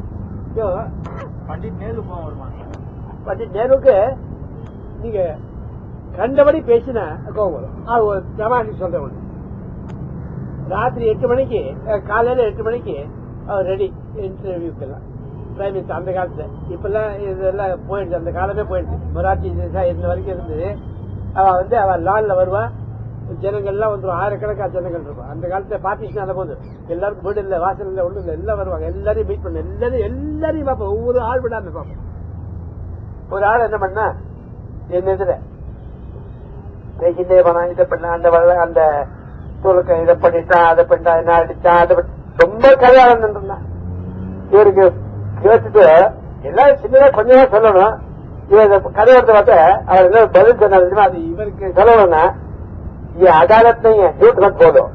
பண்டிட் நேருவுக்கு நீங்க கண்டபடி பேசினா கோபம் வரும். ஒரு தமாஷை சொல்றேன் ஒண்ணு. ராத்திரி 8 மணிக்கு, காலையில 8 மணிக்கு அவர் ரெடி இன்டர்வியூக்கெல்லாம். பிரைம் மினிஸ்டர் அந்த காலத்துல, இப்பெல்லாம் இதெல்லாம் போயிடுச்சு, அந்த காலமே போயிடுச்சு. மொரார்ஜி தேசாய் இருந்த வரைக்கும் இருந்து அவ லான்ல வருவா. ஜனங்கள்லாம் வந்துடும், ஆயிரக்கணக்கான ஜனங்கள் இருக்கும். அந்த காலத்துல பார்ட்டிஷன் ஆன போது எல்லாருக்கும் வீடு இல்லை, வாசல் இல்லை, ஒண்ணு இல்லை, எல்லாம் வருவாங்க. எல்லாரையும் மீட் பண்ண, எல்லாரையும் பார்ப்போம். ஒவ்வொரு ஆள் விடாம பார்ப்போம். ஒரு ஆள் என்ன பண்ணா, என்ன இதுல பேசிட்டே போனா, இதை பண்ண, அந்த துளுக்க இதை பண்ணிட்டான், அதை பண்ணிட்டான், என்ன அடிச்சான், அதை ரொம்ப கல்யாணம் இருந்தான். இவருக்கு யோசிச்சுட்டு எல்லாரும் சின்னதா கொஞ்சமா சொல்லணும். இவர் கதையோட பார்த்த அவர் என்ன பதில் சொன்னாரு, அது இவருக்கு சொல்லணும்னா அதாலத் நீங்க ஜூட் மத் போதும்,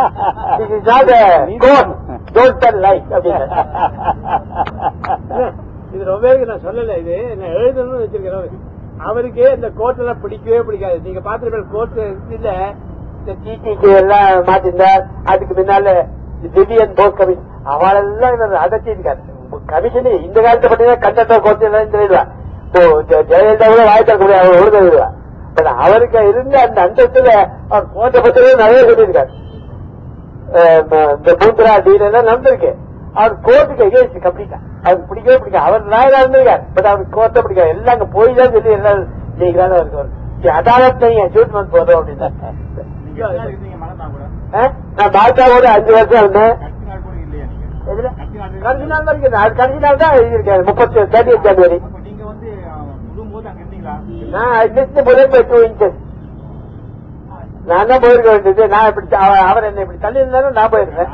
இது ரொம்ப பேருக்கு நான் சொல்லல. இது நான் எழுதணும்னு வச்சிருக்கிறேன். அவருக்கே இந்த கோர்ட் எல்லாம் பிடிக்கவே பிடிக்காது. நீங்க பாத்துருப்பீங்க, கோர்ட் இல்ல இந்த டிடிக்கு எல்லாம் மாத்திருந்தார். அதுக்கு முன்னால திவ்யன் போஸ் கமிஷன் அவளெல்லாம் அதட்டி இருக்காரு. கமிஷன் இந்த காலத்தை பார்த்தீங்கன்னா கண்டக்டர் கோர்ட் எல்லாம் தெரியுதா, ஜெயலலிதா கூட வாய் தர முடியாது, அவர் ஒழுங்குவா. பட் அவருக்கு இருந்த அந்த அந்தத்துல அவர் கோர்ட்டை பத்தியே நிறைய சொல்லியிருக்காரு. இந்த பூத்ரா டீல் எல்லாம் நடந்திருக்கு. அவர் கோர்ட்டுக்கு எகேன்ஸ்ட் கம்ப்ளீட்டா அவருக்கு பிடிக்கவே பிடிக்காது. அவர் நாயகா இருந்திருக்காரு, பட் அவருக்கு கோர்ட்டை பிடிக்காது. எல்லாம் அங்க போய் தான் சொல்லி எல்லாம் ஜெயிக்கிறாங்க. அவருக்கு அதாலத் நீங்க ஜூட்மெண்ட் போதும் அப்படின்னு. நான் பாஜாவோட 5 வருஷம் இருந்தேன். கடைசி நாள் வரைக்கும், அது கடைசி நாள் தான் எழுதியிருக்கேன், 30 ஜனவரி. நான் தான் போயிருக்க வேண்டியது. நான் இப்படி அவர் என்ன இப்படி தள்ளி இருந்தாலும் நான் போயிருந்தேன்.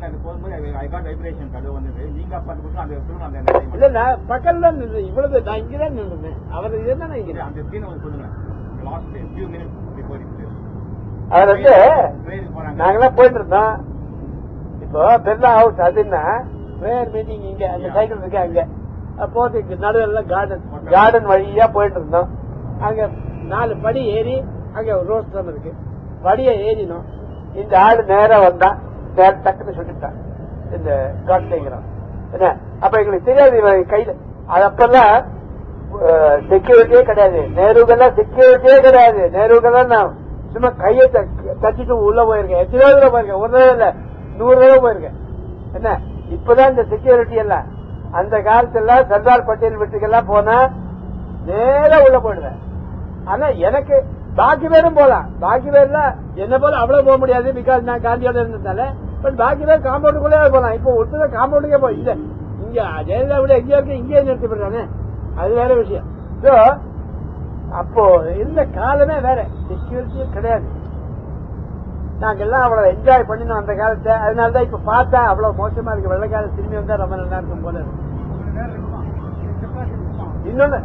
இல்ல நான் பக்கத்துல நின்று இவ்வளவு நான் இங்கதான் நின்றுந்தேன். அவர் இதுதான் இங்க அவர் நாங்கெல்லாம் போயிட்டு இருந்தோம். இப்போ பிர்லா ஹவுஸ் அதுன்னா பிரேயர் மீட்டிங் இங்க அந்த சைக்கிள் இருக்கு. அங்க போறதுக்கு நடுவில் கார்டன் வழியா போயிட்டு இருந்தோம். அங்க 4 படி ஏறி அங்க ஒரு ரோஸ் இருக்கு. படியை ஏறினோம். இந்த ஆளு நேரா வந்தான், டக்குன்னு சொல்லிட்டான் இந்த காட்சிங்கிறோம். என்ன அப்ப எங்களுக்கு தெரியாது கையில. அது அப்பெல்லாம் செக்யூரிட்டியே கிடையாது. நேருக்கெல்லாம் செக்யூரிட்டியே கிடையாது. நேருக்கெல்லாம் நான் சும்மா கையை தச்சிட்டு உள்ள போயிருக்கேன். எத்தனை தடவை போயிருக்கேன், ஒரு தடவை இல்ல 100 தடவை போயிருக்கேன். என்ன இப்பதான் இந்த செக்யூரிட்டி எல்லாம். அந்த காலத்துல சர்தார் பட்டேல் வீட்டுக்கெல்லாம் போனா நேரா உள்ள போயிடுவேன். ஆனா எனக்கு பாக்கி பேரும் போலாம். பாக்கி பேர்ல என்ன போல அவ்வளவு போக முடியாது, பிகாஸ் நான் காந்தியோட இருந்ததால. பட் பாக்கி பேர் காம்பவுண்டுக்குள்ளே போலாம். இப்போ ஒருத்தர் காம்பவுண்டுக்கே போய் இல்ல, இங்க ஜெயலலிதா விட எங்கேயா இருக்கு, இங்கே நிறுத்தி போடுறானே, அது வேற விஷயம். சோ அப்போ இருந்த காலமே வேற, செக்யூரிட்டியும் கிடையாது. நாங்கெல்லாம் அவ்வளவு என்ஜாய் பண்ணினோம் அந்த காலத்தை. அதனாலதான் இப்ப பார்த்தா அவ்வளவு மோசமா இருக்கு. வெள்ளக்காலம் திரும்பி வந்தா ரொம்ப நல்லா இருக்கும் போல இருக்கு. இன்னொன்னு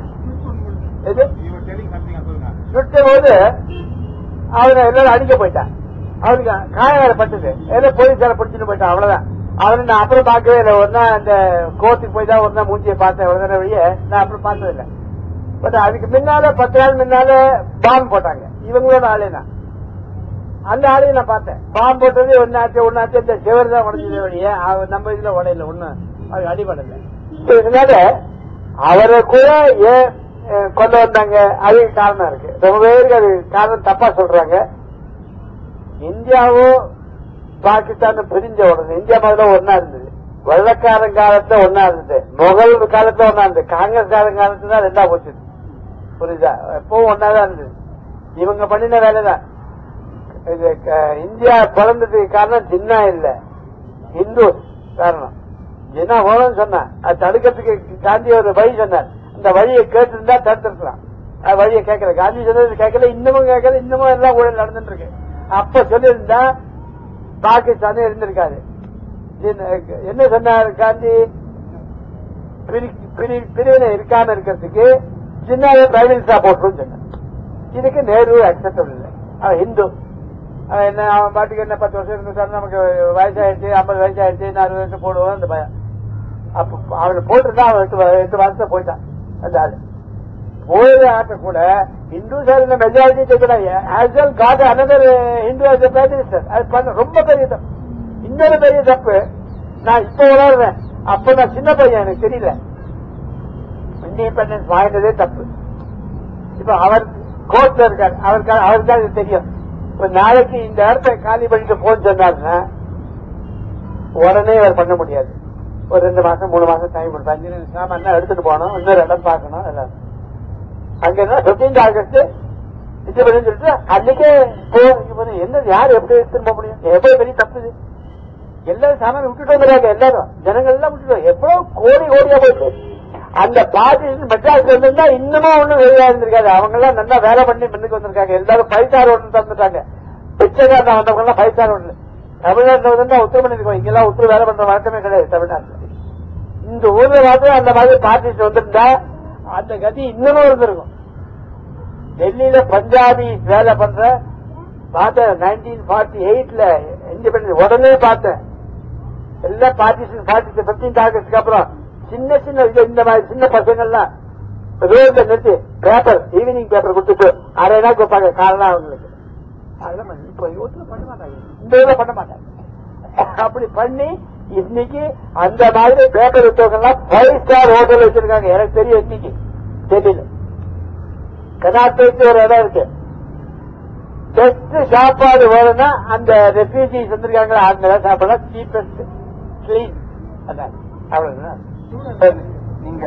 சுட்டும் போது அவனை எல்லாரும் அடிக்க போயிட்டான். அவனுக்கு காயம் வேற பட்டது. ஏதோ போலீஸார பிடிச்சிட்டு போயிட்டான். அவ்வளவுதான். அவனு நான் அப்புறம் பார்க்கவே இல்லை. ஒரு நாள் அந்த கோர்ட்டுக்கு போய் தான் ஒரு நாள் மூஞ்சியை பார்த்தேன். ஒரு வழிய நான் அப்புறம் பார்த்தது இல்லை. பட் அதுக்கு முன்னால 10 நாள் முன்னால பாம்பு போட்டாங்க. இவங்களோட ஆளே தான். அந்த ஆளையும் நான் பார்த்தேன். பாம்பு போட்டது ஒன்னாச்சு இந்த சிவர் தான் உடஞ்சது வழிய நம்ம இதுல உடையில ஒண்ணு அது அடிபடல. இதனால அவரை கூட ஏன் கொண்டு வந்தாங்க அதுக்கு காரணம் இருக்கு. ரொம்ப பேருக்கு அது காரணம் தப்பா சொல்றாங்க. இந்தியாவும் பாகிஸ்தானும் பிரிஞ்ச உடனே இந்தியா முதல்ல ஒன்னா இருந்தது. வெள்ளக்காரன் காலத்துல ஒன்னா இருந்தது. முகல் காலத்துல ஒன்னா இருந்தது. காங்கிரஸ் காலத்துல தான் ரெண்டா போச்சு. புரியுதா? எப்பவும் ஒன்னாதான் இருந்தது. இவங்க பண்ணின வேலைதான். இது இந்தியா பிறந்ததுக்கு காரணம் ஜின்னா இல்ல, இந்து காரணம். ஜின்னா போகணும்னு சொன்னா அது தடுக்கிறதுக்கு காந்தி ஒரு வழி சொன்னார். அந்த வழியை கேட்டு தடுத்துருக்கலாம். அது வழியை கேட்கல. காந்தி சொன்னது கேட்கல, இன்னமும் கேட்கல. இன்னமும் எல்லாம் ஊழல் நடந்துட்டு இருக்கு. அப்ப சொல்லியிருந்தா பாகிஸ்தானே இருந்திருக்காது. என்ன சொன்னார் காந்தி? பிரிவினை இருக்காம இருக்கிறதுக்கு ஜின்னாவே பிரைம் மினிஸ்டரா போட்டுன்னு சொன்னார். இதுக்கு நேரு அக்செப்டபிள் இல்லை. அவன் ஹிந்து. என்ன அவன் பாட்டுக்கு என்ன 10 வருஷம் இருந்துட்டாரு, நமக்கு வயசாயிடுச்சு, 50 வயசாயிடுச்சு, 40 வருஷம் போடுவோம் அந்த பயம். அப்ப அவனை போட்டுருந்தா அவன் 8 வருஷம் போயிட்டான். அந்த ஆளு போய் ஆட்ட கூட இந்து சார் இந்த majority got another Hindu prime minister. அது பண்ண ரொம்ப பெரிய தப்பு. இன்னொரு பெரிய தப்பு நான் இப்ப உணர்றேன். அப்ப நான் சின்ன பையன், எனக்கு தெரியல. இண்டிபெண்டன்ஸ் வாங்கினதே தப்பு. இப்ப அவர் கோர்ட்ல இருக்காரு. அவருக்காக இது தெரியும். இப்ப நாளைக்கு இந்த இடத்த காலி பண்ணிட்டு போன்னு சொன்னாருன்னா உடனே அவர் பண்ண முடியாது. ஒரு 2 மாசம் 3 மாசம் டைம் கொடுத்தாங்க. சாமான் எடுத்துட்டு போனோம், இன்னொரு இடம் பார்க்கணும். எல்லாம் அங்க 15 ஆகஸ்ட் இது பண்ணி சொல்லிட்டு அன்னைக்கே என்ன யாரு எப்படி எடுத்துட்டு போக முடியும்? எவ்வளவு பெரிய தப்பு இது. எல்லாரும் சாமான் விட்டுட்டு வந்துடுறாங்க. எல்லாரும் ஜனங்கள் எல்லாம் விட்டுட்டு எவ்வளவு கோடியா போயிட்டு அந்த பார்ட்டி மெட்ராஸ் வந்திருந்தா இன்னமும் ஒண்ணும் வெளியா இருந்திருக்காது. அவங்க எல்லாம் நல்லா வேலை பண்ணி முன்னுக்கு வந்திருக்காங்க. எல்லாரும் 5 ஸ்டார் ஹோட்டல் தந்துட்டாங்க. பிச்சைக்காரன் வந்தவங்க எல்லாம் 5 ஸ்டார் ஹோட்டல். தமிழ்நாட்டில் வந்து உத்தரவு பண்ணிருக்கோம். இங்கெல்லாம் உத்தரவு வேலை பண்ற வழக்கமே கிடையாது தமிழ்நாட்டில். இந்த ஊர்ல மாத்திரம் அந்த மாதிரி பார்ட்டிஸ் வந்திருந்தா அந்த கதி இன்னமும் இருந்திருக்கும். டெல்லியில பஞ்சாபி வேலை பண்ற பார்த்தேன். 1948ல இண்டிபெண்டன்ஸ் உடனே பார்த்தேன். எல்லா பார்ட்டிஷன் 15 ஆகஸ்டுக்கு அப்புறம் சின்ன இந்த மாதிரி சின்ன பசங்கள்லாம் ரோட்ல நிறுத்தி பேப்பர் ஈவினிங் பேப்பர் கொடுத்துட்டு அரைனா கொடுப்பாங்க. காரணம் அவங்களுக்கு அதெல்லாம் இப்ப யூத்துல பண்ண மாட்டாங்க. இந்த ஊர்ல பண்ண மாட்டாங்க. அப்படி பண்ணி இன்னைக்கு அந்த மாதிரி பேப்பர் வித்தவங்கெல்லாம் 5 ஸ்டார் ஹோட்டல் வச்சிருக்காங்க. எனக்கு தெரியும். இன்னைக்கு டெல்லியில கர்நாடகத்துக்கு ஒரு இடம் இருக்கு. பெஸ்ட் சாப்பாடு வேணும்னா அந்த ரெஃப்யூஜிஸ் வந்திருக்காங்க. அந்த சாப்பாடு சீப்பஸ்ட் கிளீன். அதான் அவ்வளவுதான். நீங்க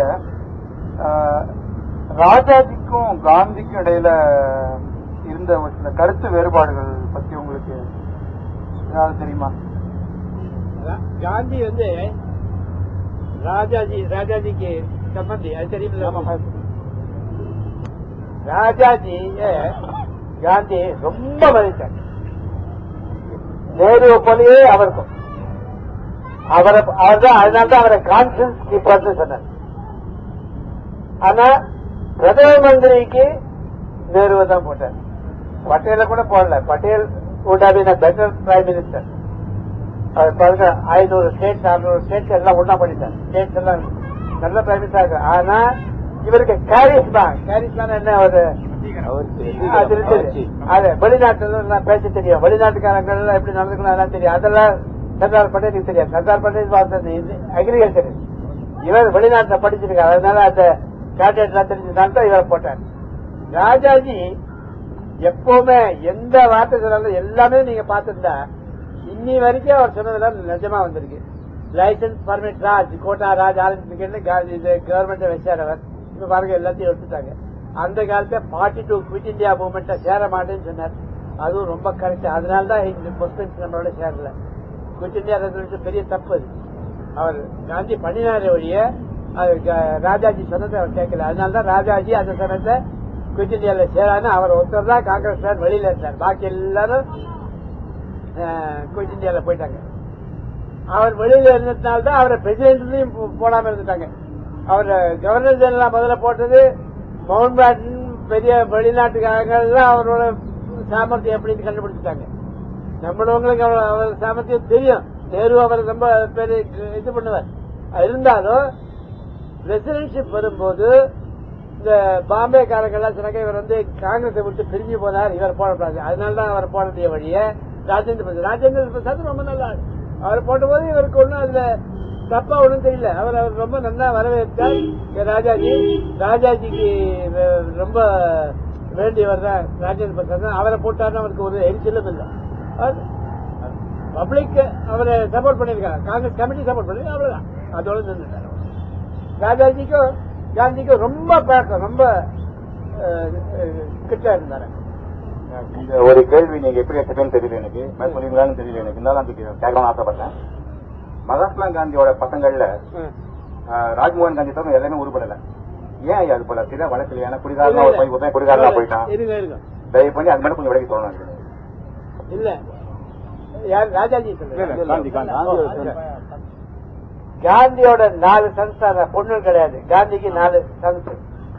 ராஜாஜிக்கும் காந்திக்கும் இடையில இருந்த ஒரு சில கருத்து வேறுபாடுகள் பத்தி உங்களுக்கு ஏதாவது தெரியுமா? காந்தி வந்து ராஜாஜிக்கு சம்பந்தி, அது தெரியுமில்ல. ராஜாஜி காந்தி ரொம்ப மதித்தார். நேரு போலயே அவருக்கும் அவர்தான். அதனால்தான் அவரை கான்பிடன்ஸ் கீப்பர்னு சொன்னார். ஆனா பிரதம மந்திரிக்கு நேருவை தான் போட்டார். பட்டேல கூட போடல. Patel would have been a better prime minister. அவர் பாருங்க 500 ஸ்டேட்ஸ் 600 ஸ்டேட்ஸ் எல்லாம் ஒன்னா பண்ணிட்டார். ஸ்டேட்ஸ் எல்லாம் நல்ல பிரைம் மினிஸ்டர் இருக்கு. ஆனா இவருக்கு கேரிஸ்மா என்ன ஒரு அது வெளிநாட்டுல பேச தெரியும். வெளிநாட்டுக்காரங்கள் எல்லாம் எப்படி நடந்துக்கணும் அதெல்லாம் தெரியும். அதெல்லாம் சர்தார் பட்டேலுக்கு தெரியாது. சர்தார் பட்டேல் அக்ரிகல்ச்சர். இவர் வெளிநாட்டுல படிச்சிருக்காரு. அதனால அந்த கேண்டேட் தெரிஞ்சதுனால இவரை போட்டார். ராஜாஜி எப்பவுமே எந்த வார்த்தை சொன்னாலும் எல்லாமே நீங்க பாத்துருந்தா இன்னி வரைக்கும் அவர் சொன்னதெல்லாம் நிஜமா வந்திருக்கு. Licence permit raj quota raj ஆரம்பிச்சு கவர்மெண்ட் வச்சார் அவர். இப்ப பாருங்க எல்லாத்தையும் எடுத்துட்டாங்க. அந்த காலத்துல 42 குவிட் இந்தியா மூவ்மெண்ட்ல சேர மாட்டேன்னு சொன்னார். அதுவும் ரொம்ப கரெக்ட். அதனாலதான் இந்த முஸ்லிம்ஸ் நம்மளோட சேரல. குவிட் இந்தியா ரெசல்யூஷன் பெரிய தப்பு. அது அவர் காந்தி பண்ணினாரே ஒழிய ராஜாஜி சொன்னதை அவர் கேட்கல. அதனாலதான் ராஜாஜி அந்த சமயத்தை குவிட் இந்தியால சேரான்னு அவர் ஒருத்தர் தான் காங்கிரஸ் வெளியில இருந்தார். பாக்கி எல்லாரும் குவிட் இந்தியால போயிட்டாங்க. அவர் வெளியில இருந்ததுனால்தான் அவரை பிரசிடென்ட்லயும் போடாம இருந்துட்டாங்க. அவர் கவர்னர் ஜெனரல் முதல்ல போட்டது மவுண்ட் பேட்டன் பெரிய வெளிநாட்டுக்காரங்கள்லாம் அவரோட சாமர்த்தியம் எப்படின்னு கண்டுபிடிச்சிட்டாங்க. நம்மளவங்களுக்கு அவர் சாமர்த்தியம் தெரியும். நேரு அவர் ரொம்ப பேரு இது பண்ணுவார். இருந்தாலும் பிரசிடென்ட்ஷிப் வரும்போது இந்த பாம்பே காரங்கள்லாம் சொன்னாங்க இவர் காங்கிரஸை விட்டு பிரிஞ்சு போனார், இவர் போடக்கூடாது. அதனாலதான் அவர் போனதைய வழிய ராஜேந்திர பிரசாத் ரொம்ப நல்லா அவர் போட்ட போது இவருக்கு ஒன்றும் அதுல தப்பா ஒன்றும் தெரியல. அவர் ரொம்ப நல்லா வரவேற்றார். ராஜாஜிக்கு ரொம்ப வேண்டியவர் தான் ராஜேந்திர பிரசாத். அவரை போட்டாருன்னு அவருக்கு ஒரு எரிச்சலும் இல்லை. பப்ளிக் அவரை சப்போர்ட் பண்ணிருக்காங்க, காங்கிரஸ் கமிட்டி சப்போர்ட் பண்ணி அவ்வளவுதான், அதோட நின்றுட்டார். ராஜாஜிக்கும் காந்திக்கும் ரொம்ப பழக்கம், ரொம்ப கிட்ட இருந்தாரு. இந்த ஒரு கேள்வி நீங்க எப்படி கேட்பேன்னு தெரியல எனக்கு, சொல்லுவீங்களான்னு தெரியல எனக்கு, இருந்தாலும் கேட்கணும்னு ஆசைப்படுறேன். மகாத்மா காந்தியோட பசங்கள்ல ராஜ்மோகன் காந்தி தவிர எல்லாமே உருப்படல. ஏன் அது போல சில வழக்கில் ஏன்னா குடிகாரனா போயிட்டான். தயவு பண்ணி அது மட்டும் கொஞ்சம் விலகி சொல்லணும். இல்ல யார் ராஜாஜி காந்தியோட 4 சன்ஸ் பொண்ணு கிடையாது. காந்திக்கு 4 சன்ஸ்.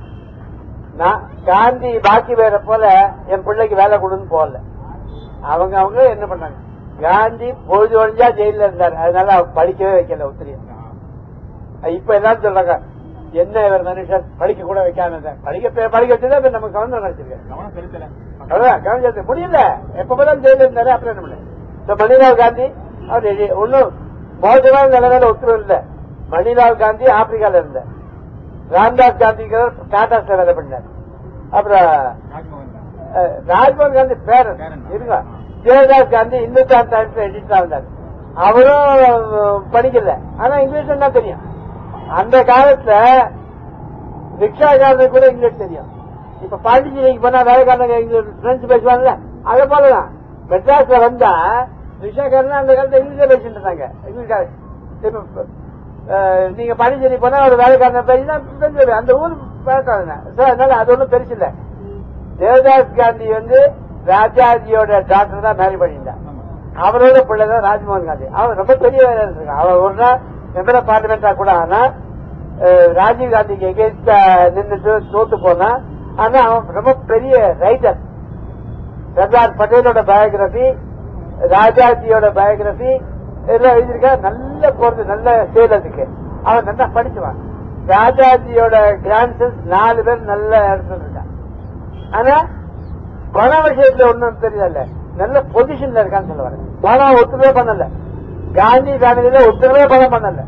காந்தி பாக்கி வேற போல என் பிள்ளைக்கு வேலை கொடுன்னு போகல. அவங்க என்ன பண்ணாங்க, காந்தி பொழுது ஒழிஞ்சா ஜெயில இருந்தாரு, அதனால அவர் படிக்கவே வைக்கல உத்திரியம். இப்ப எல்லாரும் சொல்றாங்க என்ன இவர் மனுஷன் படிக்க கூட வைக்காம படிக்க வச்சுதான் நம்ம கவர்னர் நினைச்சிருக்கேன். முடியல, எப்ப போதான் ஜெயில இருந்தாரு. அப்புறம் என்ன பண்ண மணிலால் காந்தி அவர் ஒன்னும் மோசமான நிலைமையில உத்தரவு இல்ல. மணிலால் காந்தி ஆப்பிரிக்கால இருந்தார். ராம்தாஸ் காந்திக்கு டாடாஸ்ல வேலை பண்ணார். அப்புறம் ராஜ்மோகன் காந்தி பேரன் இருங்க. ஜெயதாஸ் காந்தி இந்துஸ்தான் டைம்ஸ்ல எடிட்டரா இருந்தார். அவரும் படிக்கல, ஆனா இங்கிலீஷ் தான் தெரியும். அந்த காலத்துல ரிக்ஷாக்காரனுக்கு கூட இங்கிலீஷ் தெரியும். இப்ப பாண்டிச்சேரிக்கு போனா வேலைக்காரங்க பிரெஞ்சு பேசுவாங்கல்ல, அதே போலதான் மெட்ராஸ்ல வந்தா ரிக்ஷாக்காரன் அந்த காலத்துல இங்கிலீஷ்ல பேசிட்டு இருந்தாங்க. இங்கிலீஷ்காரன் இப்ப நீங்க பாண்டிச்சேரி போனா ஒரு வேலைக்காரன் பேசினா அந்த ஊர் வேலைக்காரன். அதனால அது ஒன்றும் பெருசு இல்ல. தேவதாஸ் காந்தி ராஜாஜியோட டாக்டர் தான் மேரி பண்ணிட்டார். அவரோட பிள்ளைதான் ராஜ்மோகன் காந்தி. அவர் ரொம்ப பெரிய வேலை இருக்காங்க. அவர் ஒரு நாள் மெம்பர் ஆஃப் பார்லிமெண்டா கூட ஆனா ராஜீவ் காந்திக்கு எகேன்ஸ்டா நின்றுட்டு தோத்து போனா. ஆனா அவன் ரொம்ப பெரிய ரைட்டர். சர்தார் பட்டேலோட பயோகிராபி, ராஜாஜியோட பயோகிராபி எல்லாம் எழுதியிருக்கா. நல்ல போறது, நல்ல சேல். அதுக்கு அவன் நல்லா படிச்சுவான். ராஜாஜியோட கிராண்ட்சன்ஸ் 4 பேர் நல்ல இடத்துல இருக்கா. ஆனா பண விஷயத்துல ஒண்ணும் தெரியல, நல்ல பொசிஷன்ல இருக்கான்னு சொல்லுவாரு. பணம் ஒத்துக்கவே பண்ணல. காந்தி ஃபேமிலியில ஒத்துக்கவே பணம் பண்ணல.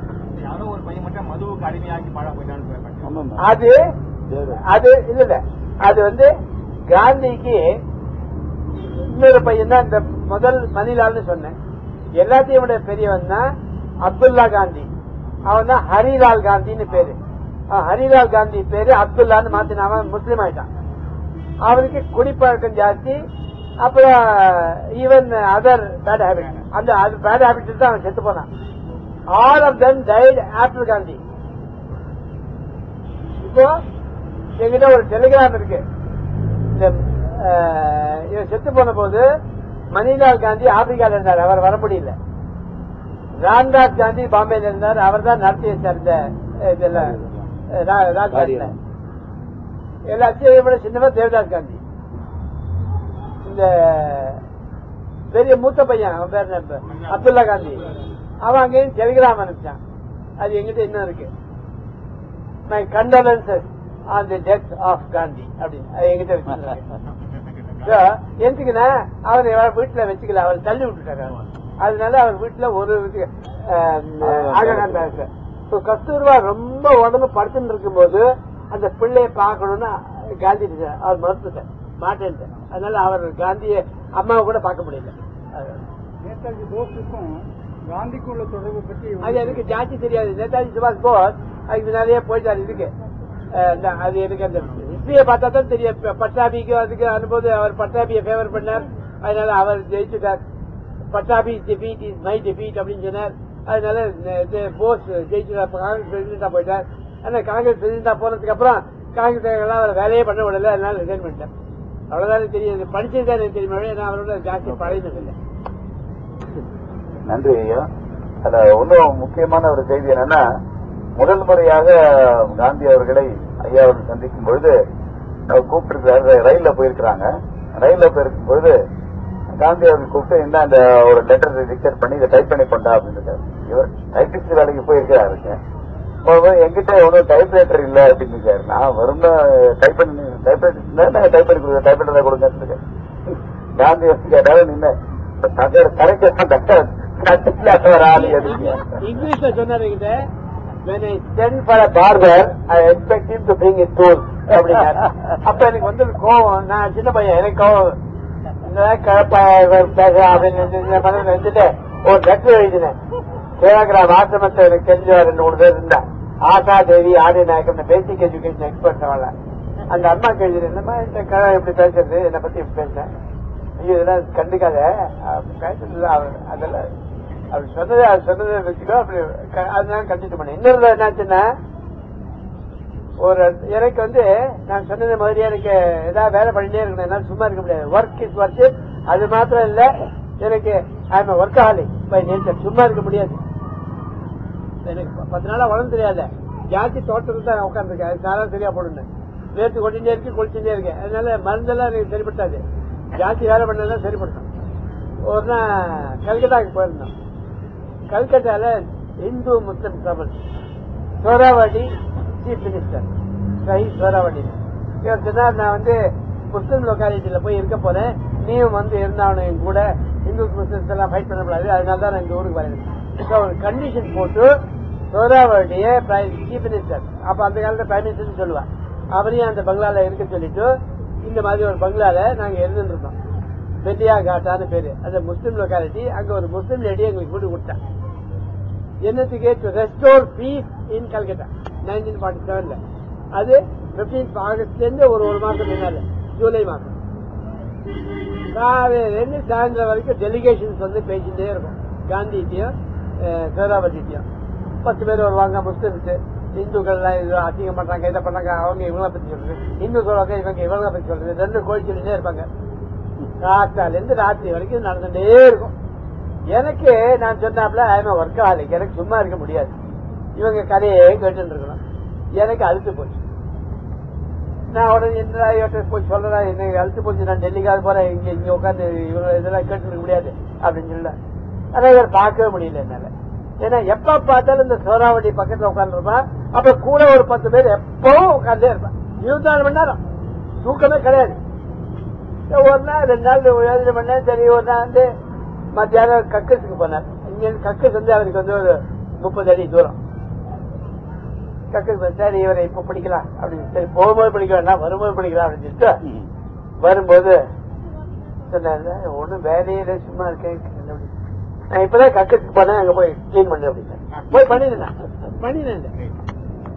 அது அது இல்ல, அது காந்திக்கு இன்னொரு பையன் தான் இந்த முதல் மணிலால்னு சொன்னேன். எல்லாத்தையும் விட பெரியவன் தான் அப்துல்லா காந்தி. அவன் தான் ஹரிலால் காந்தின்னு பேரு. ஹரிலால் காந்தி பேரு அப்துல்லான்னு மாத்தின. அவன் முஸ்லீம் ஆயிட்டான். அவனுக்கு குடிப்பழக்கம் ஜாஸ்தி. அப்புறம் ஈவன் அதர் பேட் ஹேபிட். அந்த பேட் ஹேபிட் தான் அவன் செத்து போனான். All of them died after Gandhi. இப்போ எங்கிட்ட ஒரு டெலிகிராம் இருக்கு. இந்த செத்து போன போது மணிலால் காந்தி ஆப்பிரிக்கால இருந்தார், அவர் வர முடியல. ராம்தாஸ் காந்தி பாம்பேல இருந்தார், அவர் தான் நடத்தி வச்சார் இதெல்லாம். ராஜ்காட்ல எல்லாத்தையும் சின்னவர் தேவதாஸ் காந்தி. இந்த பெரிய மூத்த பையன் அவன் பேர் அப்துல்லா காந்தி. அவன் அங்கேயும் டெலிகிராம் அனுப்பிச்சான். அது எங்கிட்ட இன்னும் இருக்கு. My condolences on the death of Gandhi அப்படின்னு எங்கிட்ட வச்சிருக்காங்க. எதுக்குன்னா அவரை வீட்டுல வச்சுக்கல, அவர் தள்ளி விட்டுட்டாங்க. அதனால அவர் வீட்டுல ஒரு கஸ்தூர்பா ரொம்ப உடம்பு படுத்துட்டு இருக்கும் போது அந்த பிள்ளைய பார்க்கணும்னு காந்தி அவர் மறுத்துட்டார், மாட்டேன். அதனால அவர் காந்திய அம்மாவை கூட பார்க்க முடியல. நேதாஜி போஸுக்கும் காந்திக்கும் உள்ள தொடர்பு பற்றி அது எனக்கு ஜாஸ்தி தெரியாது. நேதாஜி சுபாஷ் போஸ் அதுக்கு முன்னாலேயே போயிட்டாரு. இதுக்கு அது எனக்கு அந்த ஹிஸ்டரியை பார்த்தா தான் தெரியும். பட்டாபிக்கு அதுக்கு அனுபவம். அவர் பட்டாபியை ஃபேவர் பண்ணார், அதனால அவர் ஜெயிச்சுட்டார். Pattabhi defeat is my defeat அப்படின்னு சொன்னார். அதனால போஸ் ஜெயிச்சுட்டார், காங்கிரஸ் பிரசிடண்டா போயிட்டார். ஆனா காங்கிரஸ் பிரசிடண்டா போனதுக்கு அப்புறம் காங்கிரஸ் அவர் வேலையே பண்ண விடல, அதனால ரிசைன் பண்ணிட்டார். அவ்வளவுதான் தெரியுது. படிச்சதுதான் எனக்கு தெரியுமா, நான் அவரோட ஜாஸ்தி பழகினதில்லை. நன்றி ஐயா. அதுல இன்னும் முக்கியமான ஒரு செய்தி என்னன்னா, முதல் முறையாக காந்தி அவர்களை ஐயா அவர்கள் சந்திக்கும் பொழுது கூப்பிட்டு ரயில்ல போயிருக்கிறாங்க. ரயில்ல போயிருக்கும் பொழுது காந்தி அவர்கள் கூப்பிட்டு என்ன அந்த ஒரு லெட்டர் டிக்டேட் பண்ணி இதை டைப் பண்ணி கொண்டா அப்படின்னு இவர் டைபிஸ்ட் வேலைக்கு போயிருக்கிறாருங்க. என்கிட்ட ஒன்றும் டைப்ரைட்டர் இல்ல அப்படின்னு நான் வரும் டைப் பண்ணி டைப்ரைட்டர் டைப் பண்ணி கொடுங்க, டைப்ரைட்டர் கொடுங்க. காந்தி வந்து கேட்டாலும் நின்ன இங்கிலீஷ்ல சொன்னாரு, when I send for a barber, I expect him to bring his tools அப்படின்னாரு. அப்ப எனக்கு வந்து கோவம், நான் சின்ன பையன், எனக்கு கோவம் நினைச்சிட்டு ஒரு லெட்டர் எழுதினேன். சேவாகிராம் ஆசிரமத்தை எனக்கு தெரிஞ்ச 2-3 பேர் இருந்தா, ஆசா தேவி ஆதி நாயக்கம் பேசிக் எஜுகேஷன் எக்ஸ்பர்ட் அவள அந்த அம்மாக்கு எழுதினேன். இந்த மாதிரி இந்த கதை எப்படி பேசுறது, என்னை பத்தி இப்படி பேசுறேன், ஐயோ இதெல்லாம் கண்டுக்காத பேசுறது அதெல்லாம் அப்படி சொன்னதை வச்சுக்கோ, அப்படி அதனால கண்டினியூ பண்ணேன். இன்னொரு என்னாச்சுன்னா, ஒரு எனக்கு வந்து நான் சொன்னது மாதிரியே எனக்கு ஏதாவது வேலை பண்ணிட்டே இருக்கணும், என்னால சும்மா இருக்க முடியாது. Work is work. அது மாத்திரம் இல்ல, எனக்கு I am workaholic by nature. சும்மா இருக்க முடியாது. எனக்கு 10 நாளா உடம்பு தெரியாத ஜாஸ்தி தோட்டத்தில் தான் உட்காந்துருக்கேன். அது சாரா சரியா போடணும், வேர்த்து கொட்டிட்டே இருக்கு, குளிச்சுட்டே இருக்கேன். அதனால மருந்தெல்லாம் எனக்கு சரிப்பட்டாது, ஜாஸ்தி வேலை பண்ணதான் சரிப்பட்டோம். ஒரு நாள் கல்கட்டாக்கு போயிருந்தோம். கல்கட்டால இந்து முஸ்லிம் சபல் சோராவடி சீஃப் மினிஸ்டர் ஷஹீத் சோராவடி இவர் சொன்னார், நான் வந்து முஸ்லிம் லொக்காலிட்டியில போய் இருக்க போறேன், நீயும் வந்து இருந்தாலும் என் கூட, இந்து முஸ்லிம்ஸ் எல்லாம் ஃபைட் பண்ணக்கூடாது, அதனால தான் நான் இந்த ஊருக்கு வரேன். ஒரு கண்டிஷன் போட்டு சோராவடிய சீஃப் மினிஸ்டர், அப்ப அந்த காலத்துல பிரைம் மினிஸ்டர் சொல்லுவார், அவரையும் அந்த பங்களால இருக்க சொல்லிட்டு இந்த மாதிரி ஒரு பங்களால நாங்க இருந்துட்டு இருந்தோம். பெல்லியா காட்டான்னு பேரு, அந்த முஸ்லிம் லொக்காலிட்டி. அங்க ஒரு முஸ்லிம் லேடி எங்களுக்கு வீடு கொடுத்தாங்க. என்னத்துக்கு? To restore peace in Calcutta 1947. அது 15th ஆகஸ்ட்ல இருந்து ஒரு மாசம் முன்னால ஜூலை மாசம் காலையில சாயந்தரம் வரைக்கும் டெலிகேஷன்ஸ் வந்து பேசிட்டே இருக்கும். காந்திஜியும் சோராவதியும் 10 பேர் வருவாங்க. முஸ்லிம்ஸ் இந்துக்கள் எல்லாம் இது அசிங்கம் பண்றாங்க, இதை பண்றாங்க, அவங்க இவங்களை பத்தி சொல்றது, இந்து சொல்லுவாங்க, இவங்க பத்தி சொல்றது, 2 கோழி சொல்லிட்டே இருப்பாங்க. காத்தால இருந்து ராத்திரி வரைக்கும் நடந்துட்டே இருக்கும். எனக்கு நான் சொன்னாப்ல ஒர்க் ஆகலைக்கு, எனக்கு சும்மா இருக்க முடியாது, இவங்க கதையே கேட்டு இருக்கணும். எனக்கு அழுத்து போச்சு. நான் உடனே என்ன போய் சொல்றேன், எனக்கு அழுத்து போச்சு, நான் டெல்லிக்காவது போறேன், இங்க உட்காந்து இவங்க இதெல்லாம் கேட்டு இருக்க முடியாது அப்படின்னு சொல்ல. ஆனா இவர் பார்க்கவே முடியல என்னால. ஏன்னா எப்ப பார்த்தாலும் இந்த சோராவடி பக்கத்துல உட்காந்துருப்பான், அப்ப கூட ஒரு 10 பேர் எப்பவும் உட்கார்ந்தே இருப்பான். 24 மணி நேரம் தூக்கமே கிடையாது. ஒரு நாள் 2 நாள் 7 மணி நேரம். சரி, ஒரு நாள் வந்து மத்தியானம் கக்கஸுக்கு போனார். இங்க கக்கஸ் வந்து அவருக்கு வந்து ஒரு 30 அடி தூரம். கக்கஸ் சரி இவரை இப்ப பிடிக்கலாம் அப்படின்னு, சரி போகும்போது பிடிக்க வேண்டாம், வரும்போது பிடிக்கலாம் அப்படின்னு சொல்லிட்டு வரும்போது சொன்னாங்க, ஒன்னும் வேலையில சும்மா இருக்கேன், நான் இப்பதான் கக்கஸுக்கு போனேன், அங்க போய் கிளீன் பண்ணு அப்படின்னு போய் பண்ணினேன்.